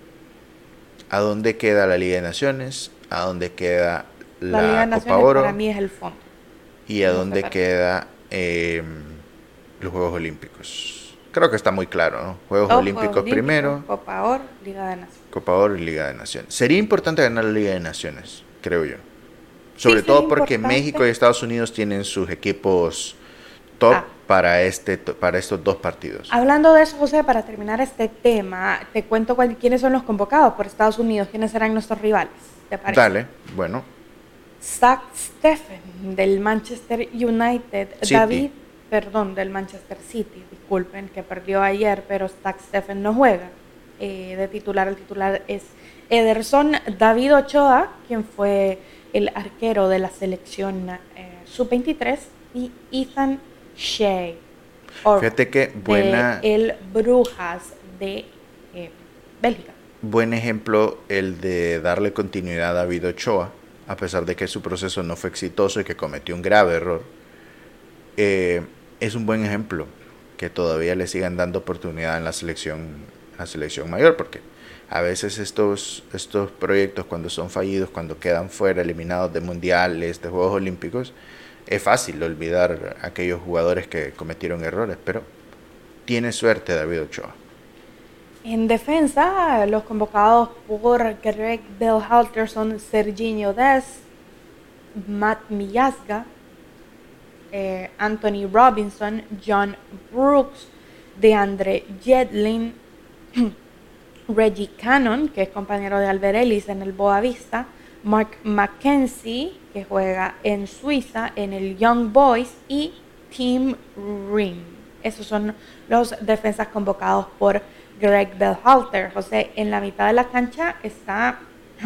¿A dónde queda la Liga de Naciones? ¿A dónde queda la Liga de Copa Naciones Oro? Para mí es el fondo. ¿Y a dónde queda los Juegos Olímpicos? Creo que está muy claro, ¿no? Juegos Olímpicos primero. Copa Oro, Liga de Naciones. Copa Oro y Liga de Naciones. Sería importante ganar la Liga de Naciones, creo yo. Sobre todo porque México y Estados Unidos tienen sus equipos top para estos 2 partidos. Hablando de eso, José, para terminar este tema, te cuento quiénes son los convocados por Estados Unidos, quiénes serán nuestros rivales. ¿Te parece? Dale, bueno. Zach Steffen del Manchester United, City. del Manchester City, disculpen, que perdió ayer, pero Zach Steffen no juega. De titular, el titular es Ederson David Ochoa, quien fue el arquero de la selección sub-23, y Ethan Shea. Fíjate que buena. El Brujas de Bélgica. Buen ejemplo el de darle continuidad a David Ochoa, a pesar de que su proceso no fue exitoso y que cometió un grave error. Es un buen ejemplo que todavía le sigan dando oportunidad en la selección mayor, porque a veces estos proyectos, cuando son fallidos, cuando quedan fuera, eliminados de mundiales, de Juegos Olímpicos, es fácil olvidar a aquellos jugadores que cometieron errores, pero tiene suerte David Ochoa. En defensa, los convocados por Greg Berhalter son Serginho Dest, Matt Miazga, Anthony Robinson, John Brooks, DeAndre Yedlin, Reggie Cannon, que es compañero de Albert Ellis en el Boavista, Mark McKenzie, que juega en Suiza en el Young Boys, y Tim Ring. Esos son los defensas convocados por Greg Berhalter. José, en la mitad de la cancha está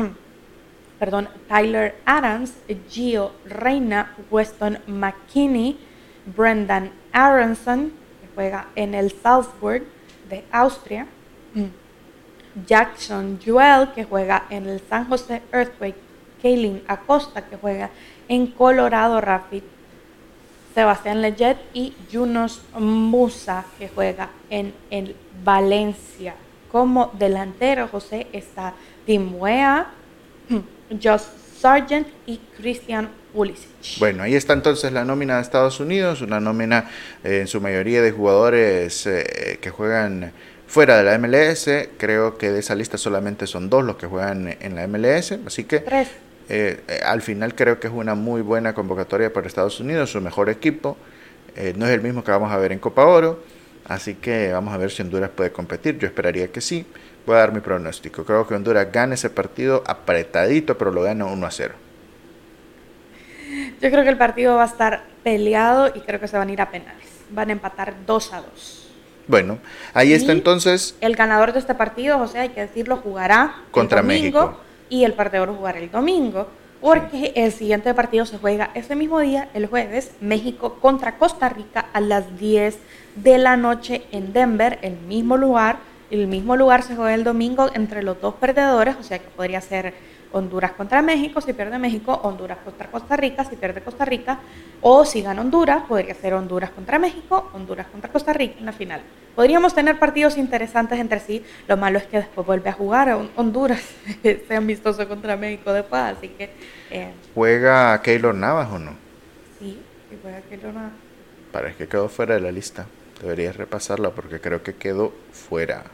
Tyler Adams, Gio Reyna, Weston McKennie, Brendan Aronson, que juega en el Salzburg de Austria, Jackson Joel, que juega en el San Jose Earthquake, Kaylin Acosta, que juega en Colorado Rapids, Sebastián Lletget y Yunus Musa, que juega en el Valencia. Como delantero, José, está Tim Weah, Josh Sargent y Christian Pulisic. Bueno, ahí está entonces la nómina de Estados Unidos, una nómina en su mayoría de jugadores que juegan fuera de la MLS. Creo que de esa lista solamente son 2 los que juegan en la MLS, así que 3. Al final creo que es una muy buena convocatoria para Estados Unidos, su mejor equipo. No es el mismo que vamos a ver en Copa Oro, así que vamos a ver si Honduras puede competir. Yo esperaría que sí. Voy a dar mi pronóstico. Creo que Honduras gana ese partido apretadito, pero lo gana 1-0. Yo creo que el partido va a estar peleado y creo que se van a ir a penales. Van a empatar 2-2. Bueno, ahí está entonces. El ganador de este partido, José, hay que decirlo, jugará contra el domingo, México. Y el perdedor jugará el domingo, porque el siguiente partido se juega ese mismo día, el jueves, México contra Costa Rica a las 10 de la noche en Denver, el mismo lugar se juega el domingo entre los 2 perdedores, o sea que podría ser Honduras contra México, si pierde México, Honduras contra Costa Rica, si pierde Costa Rica, o si gana Honduras, podría ser Honduras contra México, Honduras contra Costa Rica en la final. Podríamos tener partidos interesantes entre sí, lo malo es que después vuelve a jugar a Honduras, sea amistoso contra México después, así que... ¿Juega Keylor Navas o no? Sí, juega Keylor Navas. Parece que quedó fuera de la lista, deberías repasarla porque creo que quedó fuera.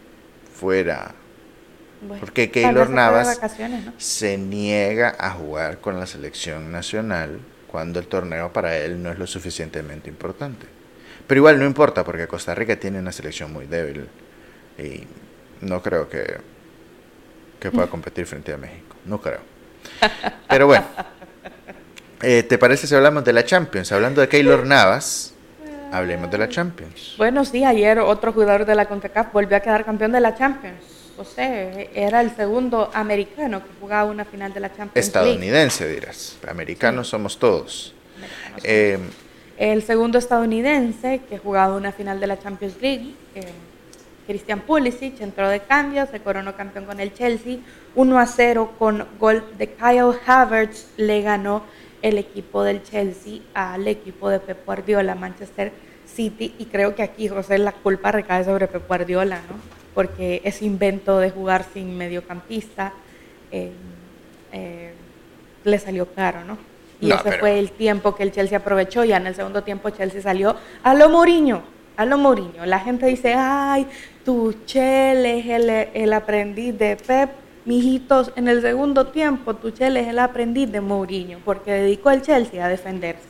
Bueno, porque Keylor Navas ¿no? se niega a jugar con la selección nacional cuando el torneo para él no es lo suficientemente importante. Pero igual no importa porque Costa Rica tiene una selección muy débil y no creo que pueda competir frente a México. No creo. Pero bueno, ¿te parece si hablamos de la Champions? Hablando de Keylor Navas, hablemos de la Champions. Bueno, sí, ayer otro jugador de la CONCACAF volvió a quedar campeón de la Champions. José era el segundo americano que jugaba una final de la Champions estadounidense, League. Dirás. Americanos sí. Somos todos. El segundo estadounidense que jugaba una final de la Champions League, Christian Pulisic, entró de cambio, se coronó campeón con el Chelsea. 1-0 con gol de Kyle Havertz le ganó el equipo del Chelsea al equipo de Pep Guardiola, Manchester City. Y creo que aquí, José, la culpa recae sobre Pep Guardiola, ¿no? Porque ese invento de jugar sin mediocampista le salió caro, ¿no? Y ese fue el tiempo que el Chelsea aprovechó. Ya en el segundo tiempo Chelsea salió a lo Mourinho. La gente dice, ay, Tuchel es el aprendiz de Pep. Mijitos, en el segundo tiempo Tuchel es el aprendiz de Mourinho, porque dedicó el Chelsea a defenderse.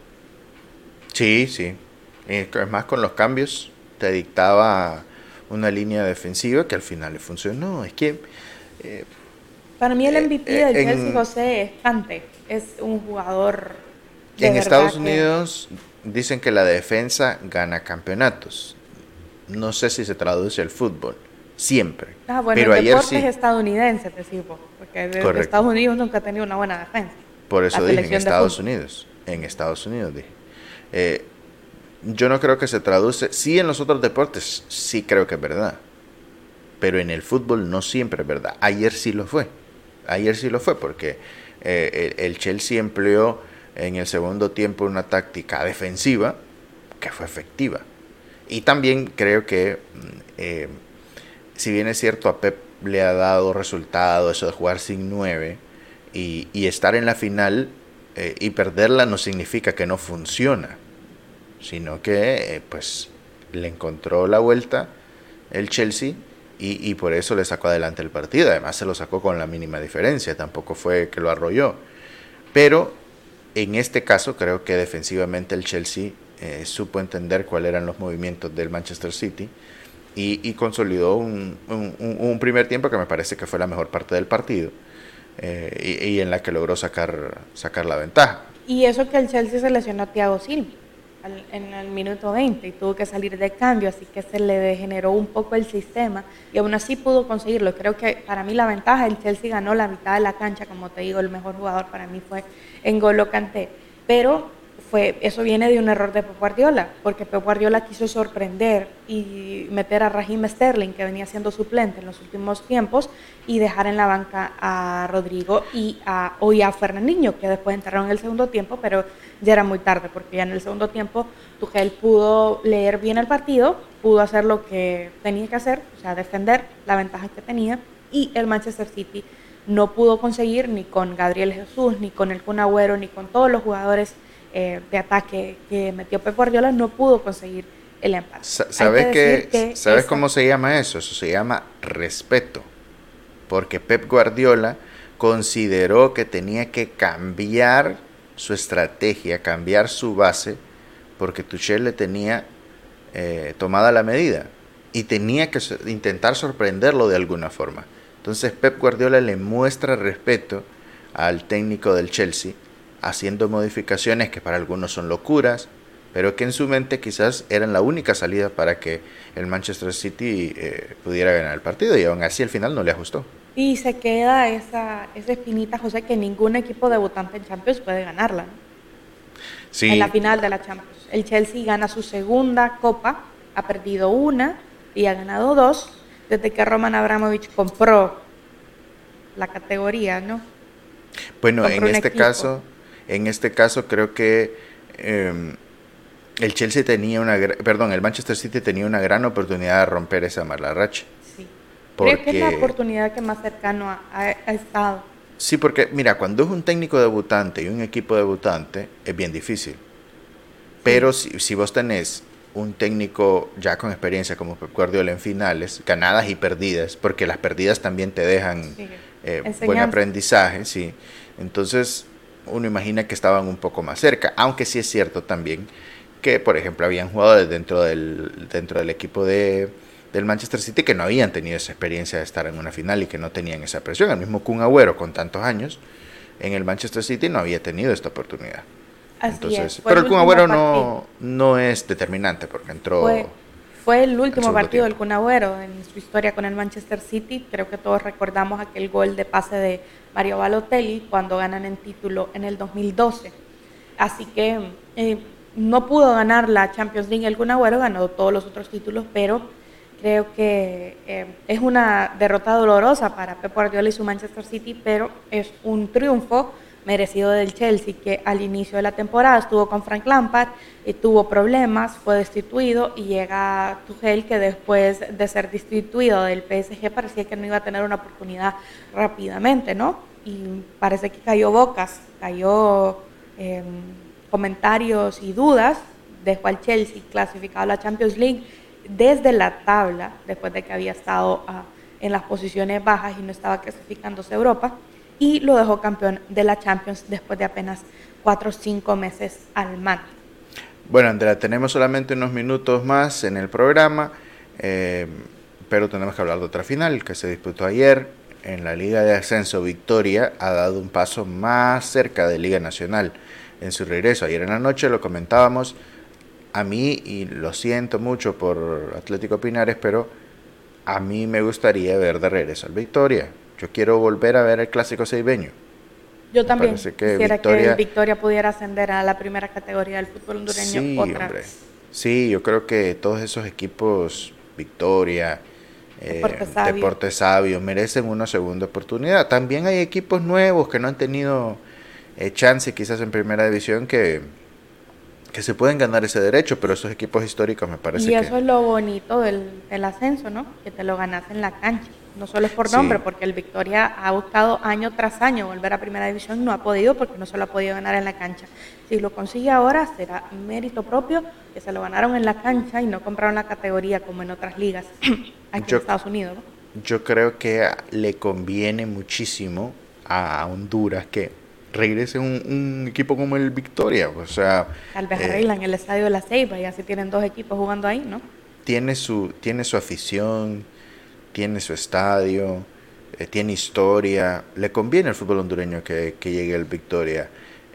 Sí. Es más, con los cambios te dictaba una línea defensiva que al final le funcionó. Es que para mí el MVP del Chelsea, José, es Kanté. Es un jugador de en Estados Unidos dicen que la defensa gana campeonatos. No sé si se traduce al fútbol siempre. Bueno, pero el deporte sí. Es estadounidense, te digo, porque de Estados Unidos nunca ha tenido una buena defensa. Por eso dije en Estados Unidos. En Estados Unidos dije. Yo no creo que se traduce. Sí, en los otros deportes sí creo que es verdad. Pero en el fútbol no siempre es verdad. Ayer sí lo fue porque el Chelsea empleó en el segundo tiempo una táctica defensiva que fue efectiva. Y también creo que, si bien es cierto, a Pep le ha dado resultado eso de jugar sin 9 y estar en la final y perderla no significa que no funciona, sino que pues le encontró la vuelta el Chelsea y por eso le sacó adelante el partido. Además se lo sacó con la mínima diferencia, tampoco fue que lo arrolló. Pero en este caso creo que defensivamente el Chelsea supo entender cuáles eran los movimientos del Manchester City y consolidó un primer tiempo que me parece que fue la mejor parte del partido y en la que logró sacar la ventaja. Y eso que el Chelsea se lesionó a Thiago Silva en el minuto 20 y tuvo que salir de cambio, así que se le degeneró un poco el sistema y aún así pudo conseguirlo. Creo que para mí la ventaja, el Chelsea ganó la mitad de la cancha, como te digo, el mejor jugador para mí fue N'Golo Kanté, pero eso viene de un error de Pep Guardiola, porque Pep Guardiola quiso sorprender y meter a Raheem Sterling, que venía siendo suplente en los últimos tiempos, y dejar en la banca a Rodrigo y a Fernandinho, que después entraron en el segundo tiempo, pero ya era muy tarde, porque ya en el segundo tiempo Tuchel pudo leer bien el partido, pudo hacer lo que tenía que hacer, o sea, defender la ventaja que tenía, y el Manchester City no pudo conseguir ni con Gabriel Jesús, ni con el Kun Agüero, ni con todos los jugadores de ataque que metió Pep Guardiola, no pudo conseguir el empate. ¿Sabes cómo se llama eso? Eso se llama respeto, porque Pep Guardiola consideró que tenía que cambiar su estrategia, cambiar su base, porque Tuchel le tenía tomada la medida y tenía que intentar sorprenderlo de alguna forma. Entonces Pep Guardiola le muestra respeto al técnico del Chelsea, haciendo modificaciones que para algunos son locuras, pero que en su mente quizás eran la única salida para que el Manchester City pudiera ganar el partido, y aún así al final no le ajustó. Y se queda esa espinita, José, que ningún equipo debutante en Champions puede ganarla, ¿no? Sí. En la final de la Champions. El Chelsea gana su segunda copa, ha perdido una y ha ganado 2 desde que Roman Abramovich compró la categoría, ¿no? Bueno, Contra un equipo. En este caso creo que el Chelsea tenía el Manchester City tenía una gran oportunidad de romper esa mala racha. Sí. Porque, creo que es la oportunidad que más cercano ha estado. Sí, porque mira, cuando es un técnico debutante y un equipo debutante es bien difícil. Pero si vos tenés un técnico ya con experiencia como Pep Guardiola en finales, ganadas y perdidas, porque las perdidas también te dejan buen aprendizaje, sí. Entonces uno imagina que estaban un poco más cerca, aunque sí es cierto también que, por ejemplo, habían jugadores dentro del equipo del Manchester City que no habían tenido esa experiencia de estar en una final y que no tenían esa presión. El mismo Kun Agüero, con tantos años en el Manchester City, no había tenido esta oportunidad. Así entonces, es. Pero el Kun Agüero no es determinante porque entró. Fue el último partido del Kun Agüero en su historia con el Manchester City. Creo que todos recordamos aquel gol de pase de Mario Balotelli cuando ganan el título en el 2012. Así que no pudo ganar la Champions League el Kun Agüero, ganó todos los otros títulos, pero creo que es una derrota dolorosa para Pep Guardiola y su Manchester City, pero es un triunfo merecido del Chelsea, que al inicio de la temporada estuvo con Frank Lampard, tuvo problemas, fue destituido y llega Tuchel, que después de ser destituido del PSG parecía que no iba a tener una oportunidad rápidamente, ¿no? Y parece que cayó bocas, comentarios y dudas, dejó al Chelsea clasificado a la Champions League desde la tabla, después de que había estado en las posiciones bajas y no estaba clasificándose a Europa, y lo dejó campeón de la Champions después de apenas 4 o 5 meses al mando. Bueno, Andrea, tenemos solamente unos minutos más en el programa, pero tenemos que hablar de otra final que se disputó ayer. En la Liga de Ascenso, Victoria ha dado un paso más cerca de Liga Nacional en su regreso. Ayer en la noche lo comentábamos. A mí, y lo siento mucho por Atlético Pinares, pero a mí me gustaría ver de regreso al Victoria. Yo quiero volver a ver el clásico ceibeño. Yo también quisiera que el Victoria pudiera ascender a la primera categoría del fútbol hondureño otra vez. Sí, yo creo que todos esos equipos, Victoria, Deportes Sabio, merecen una segunda oportunidad. También hay equipos nuevos que no han tenido chance quizás en primera división que se pueden ganar ese derecho, pero esos equipos históricos me parece que... Y eso es lo bonito del ascenso, ¿no? Que te lo ganas en la cancha. No solo es por nombre, porque el Victoria ha buscado año tras año volver a primera división, no ha podido porque no se lo ha podido ganar en la cancha. Si lo consigue ahora, será mérito propio que se lo ganaron en la cancha y no compraron la categoría como en otras ligas aquí en Estados Unidos, ¿no? Yo creo que le conviene muchísimo a Honduras que regrese un equipo como el Victoria, o sea... Tal vez arreglan el estadio de La Ceiba y así tienen 2 equipos jugando ahí, ¿no? Tiene su afición, tiene su estadio, tiene historia. Le conviene al fútbol hondureño que llegue el Victoria.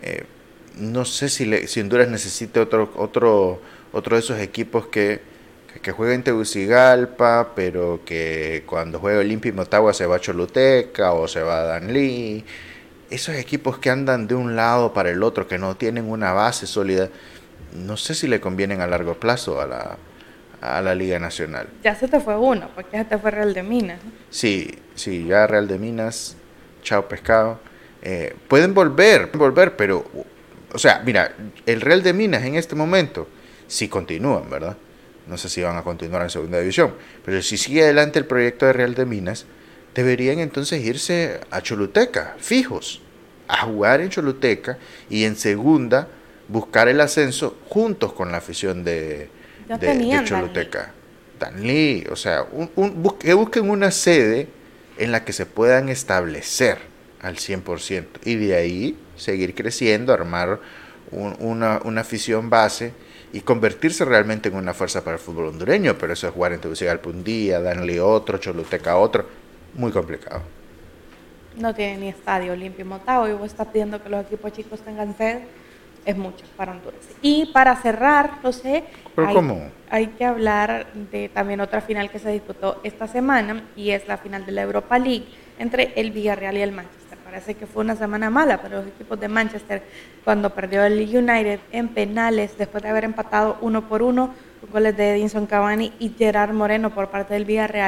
No sé si Honduras necesita otro de esos equipos que juega en Tegucigalpa, pero que cuando juega Olimpia y Motagua se va a Choluteca o se va a Danlí. Esos equipos que andan de un lado para el otro, que no tienen una base sólida, no sé si le convienen a largo plazo a la Liga Nacional. Ya se te fue uno, porque ya te fue Real de Minas, ¿no? Sí, ya Real de Minas, chao pescado. Pueden volver, pero, o sea, mira, el Real de Minas en este momento, si continúan, ¿verdad? No sé si van a continuar en segunda división, pero si sigue adelante el proyecto de Real de Minas, deberían entonces irse a Choluteca, fijos, a jugar en Choluteca y en segunda buscar el ascenso juntos con la afición de Choluteca. Danlí, o sea, que busquen una sede en la que se puedan establecer al 100% y de ahí seguir creciendo, armar una afición base y convertirse realmente en una fuerza para el fútbol hondureño, pero eso es jugar en Tegucigalpa un día, Danlí otro, Choluteca otro. Muy complicado. No tiene ni estadio Olimpia y Motagua y vos estás pidiendo que los equipos chicos tengan sede. Es mucho para Honduras. Y para cerrar, José, hay que hablar de también otra final que se disputó esta semana y es la final de la Europa League entre el Villarreal y el Manchester. Parece que fue una semana mala para los equipos de Manchester cuando perdió el United en penales después de haber empatado 1-1 con goles de Edinson Cavani y Gerard Moreno por parte del Villarreal.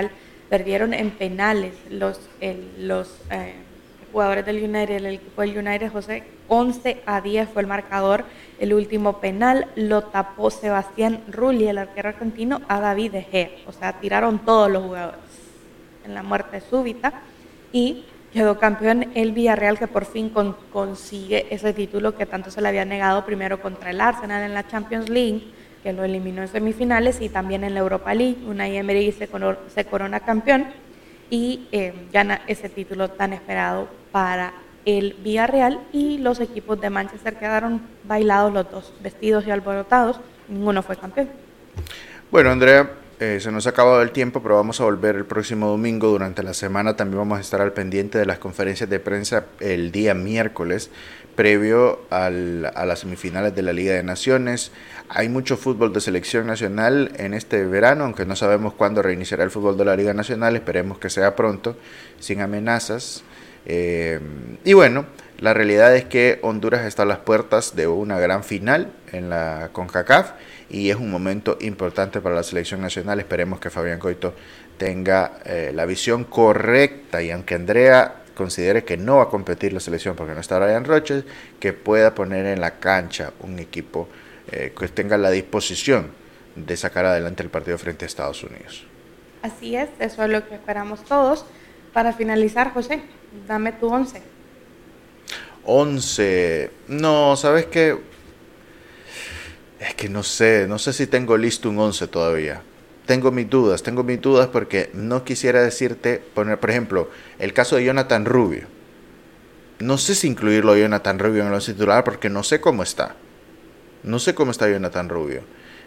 perdieron en penales los jugadores del United, el equipo del United, José. 11-10 fue el marcador. El último penal lo tapó Sebastián Rulli, el arquero argentino, a David De Gea. O sea, tiraron todos los jugadores en la muerte súbita. Y quedó campeón el Villarreal, que por fin consigue ese título que tanto se le había negado, primero contra el Arsenal en la Champions League, que lo eliminó en semifinales, y también en la Europa League. Unai Emery se corona campeón y gana ese título tan esperado para el Villarreal, y los equipos de Manchester quedaron bailados los dos, vestidos y alborotados, ninguno fue campeón. Bueno, Andrea, se nos ha acabado el tiempo, pero vamos a volver el próximo domingo. Durante la semana también vamos a estar al pendiente de las conferencias de prensa el día miércoles, previo a las semifinales de la Liga de Naciones. Hay mucho fútbol de selección nacional en este verano, aunque no sabemos cuándo reiniciará el fútbol de la Liga Nacional. Esperemos que sea pronto, sin amenazas. Y bueno, la realidad es que Honduras está a las puertas de una gran final en la CONCACAF y es un momento importante para la selección nacional. Esperemos que Fabián Coito tenga la visión correcta, y aunque Andrea considere que no va a competir la selección porque no está Brian Roches, que pueda poner en la cancha un equipo que tenga la disposición de sacar adelante el partido frente a Estados Unidos. Así es, eso es lo que esperamos todos. Para finalizar, José, dame tu 11. 11. No, ¿sabes qué? Es que no sé si tengo listo un 11 todavía. Tengo mis dudas porque no quisiera decirte, poner, por ejemplo, el caso de Jonathan Rubio. No sé si incluirlo a Jonathan Rubio en el 11 titular porque no sé cómo está. No sé cómo está Jonathan Rubio.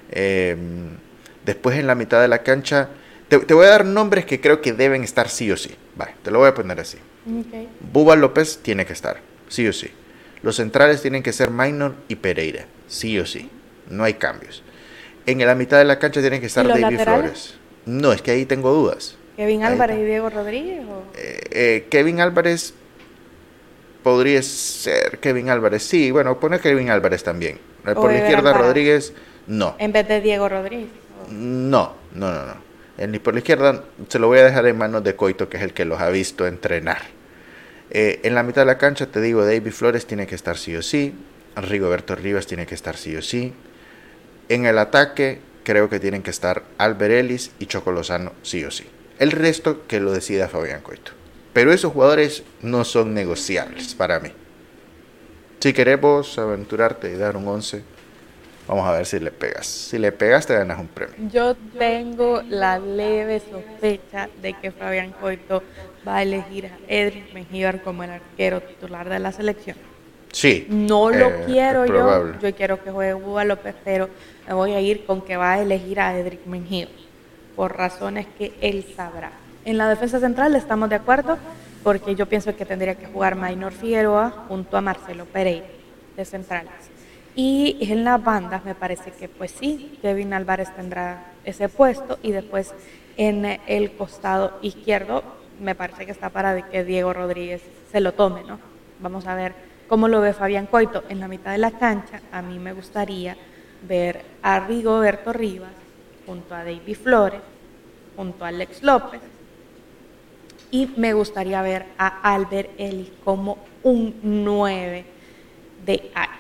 Después en la mitad de la cancha, te voy a dar nombres que creo que deben estar sí o sí. Vale, te lo voy a poner así. Okay. Búba López tiene que estar, sí o sí. Los centrales tienen que ser Maynor y Pereira, sí o sí. No hay cambios. En la mitad de la cancha tienen que estar David Flores. No, es que ahí tengo dudas. ¿Kevin Álvarez y Diego Rodríguez? ¿O? Kevin Álvarez podría ser Kevin Álvarez. Sí, bueno, pone Kevin Álvarez también. Por la izquierda Alvarado. Rodríguez, no. En vez de Diego Rodríguez. ¿O? No. Ni por la izquierda se lo voy a dejar en manos de Coito, que es el que los ha visto entrenar. En la mitad de la cancha te digo, David Flores tiene que estar sí o sí. Rigoberto Rivas tiene que estar sí o sí. En el ataque creo que tienen que estar Albert Ellis y Choco Lozano sí o sí. El resto que lo decida Fabián Coito. Pero esos jugadores no son negociables para mí. Si queremos aventurarte y dar un 11, vamos a ver si le pegas. Si le pegas te ganas un premio. Yo tengo la leve sospecha de que Fabián Coito va a elegir a Edric Mengíbar como el arquero titular de la selección. Sí. No lo quiero yo quiero que juegue Búba López, pero me voy a ir con que va a elegir a Edric Mengíbar, por razones que él sabrá. En la defensa central estamos de acuerdo, porque yo pienso que tendría que jugar Maynor Figueroa junto a Marcelo Pereira de centrales. Y en las bandas me parece que pues sí, Kevin Álvarez tendrá ese puesto, y después en el costado izquierdo me parece que está para que Diego Rodríguez se lo tome, ¿no? Vamos a ver cómo lo ve Fabián Coito. En la mitad de la cancha a mí me gustaría ver a Rigoberto Rivas junto a David Flores, junto a Alex López, y me gustaría ver a Albert Ellis como un 9 de área.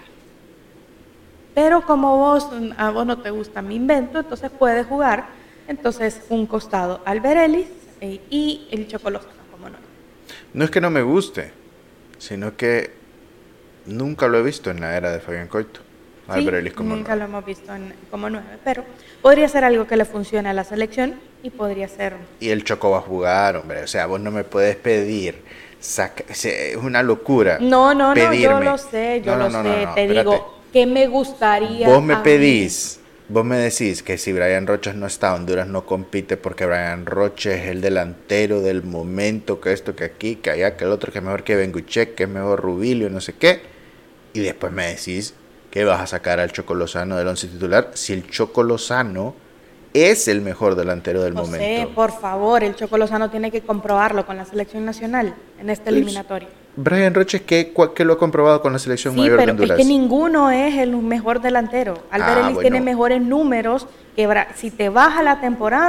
Pero como a vos no te gusta mi invento, entonces puedes jugar un costado Albert Ellis y el Choco Lozano como 9. No es que no me guste, sino que nunca lo he visto en la era de Fabián Coito. Albert Ellis como nunca 9. Lo hemos visto como 9, pero podría ser algo que le funcione a la selección y podría ser... Y el Choco va a jugar, hombre, o sea, vos no me puedes pedir, es una locura. No, yo lo sé, te digo que me gustaría... Vos me pedís, vos me decís que si Brian Roches no está, Honduras no compite porque Brian Roches es el delantero del momento, que esto, que aquí, que allá, que el otro, que es mejor que Benguchek, que es mejor Rubilio, no sé qué, y después me decís que vas a sacar al Choco Lozano del 11 titular, si el Choco Lozano es el mejor delantero del momento. Por favor, el Choco Lozano tiene que comprobarlo con la selección nacional en esta eliminatoria. Brian Roches, ¿qué lo ha comprobado con la selección mayor de Honduras? Sí, pero es que ninguno es el mejor delantero. Albert Ellis tiene mejores números que si te baja la temporada,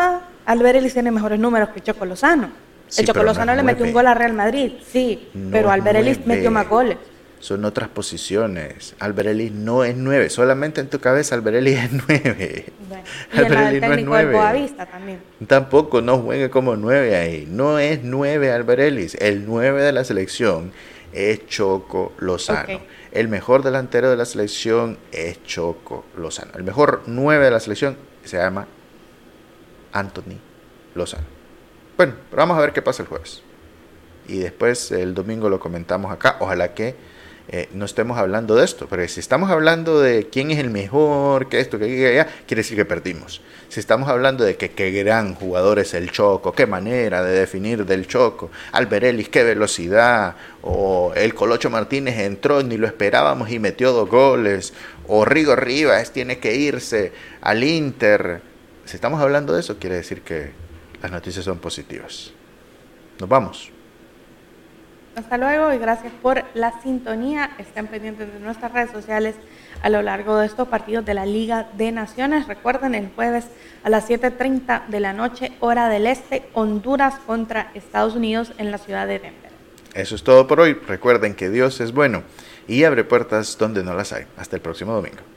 Alberelis tiene mejores números que Choco Lozano. Sí, el Choco pero no Lozano es le metió un 9. gol a Real Madrid, sí, No pero es Alberelis 9. metió más goles. Son otras posiciones. Alberelis no es 9. Solamente en tu cabeza Alberelis es 9. Bueno, y en la del Alberelis no es técnico del 9. Boavista también. Tampoco no juegue como 9 ahí. No es 9 Alberelis. El 9 de la selección es Choco Lozano. Ok. El mejor delantero de la selección es Choco Lozano. El mejor 9 de la selección se llama Anthony Lozano. Bueno, pero vamos a ver qué pasa el jueves. Y después el domingo lo comentamos acá. Ojalá que no estemos hablando de esto. Porque si estamos hablando de quién es el mejor, que esto, que allá, quiere decir que perdimos. Si estamos hablando de que qué gran jugador es el Choco, qué manera de definir del Choco, Alberelis, qué velocidad, o el Colocho Martínez entró, ni lo esperábamos y metió 2 goles, o Rigo Rivas tiene que irse al Inter. Si estamos hablando de eso, quiere decir que las noticias son positivas. Nos vamos. Hasta luego y gracias por la sintonía. Estén pendientes de nuestras redes sociales a lo largo de estos partidos de la Liga de Naciones. Recuerden, el jueves a las 7:30 de la noche, hora del este, Honduras contra Estados Unidos en la ciudad de Denver. Eso es todo por hoy. Recuerden que Dios es bueno y abre puertas donde no las hay. Hasta el próximo domingo.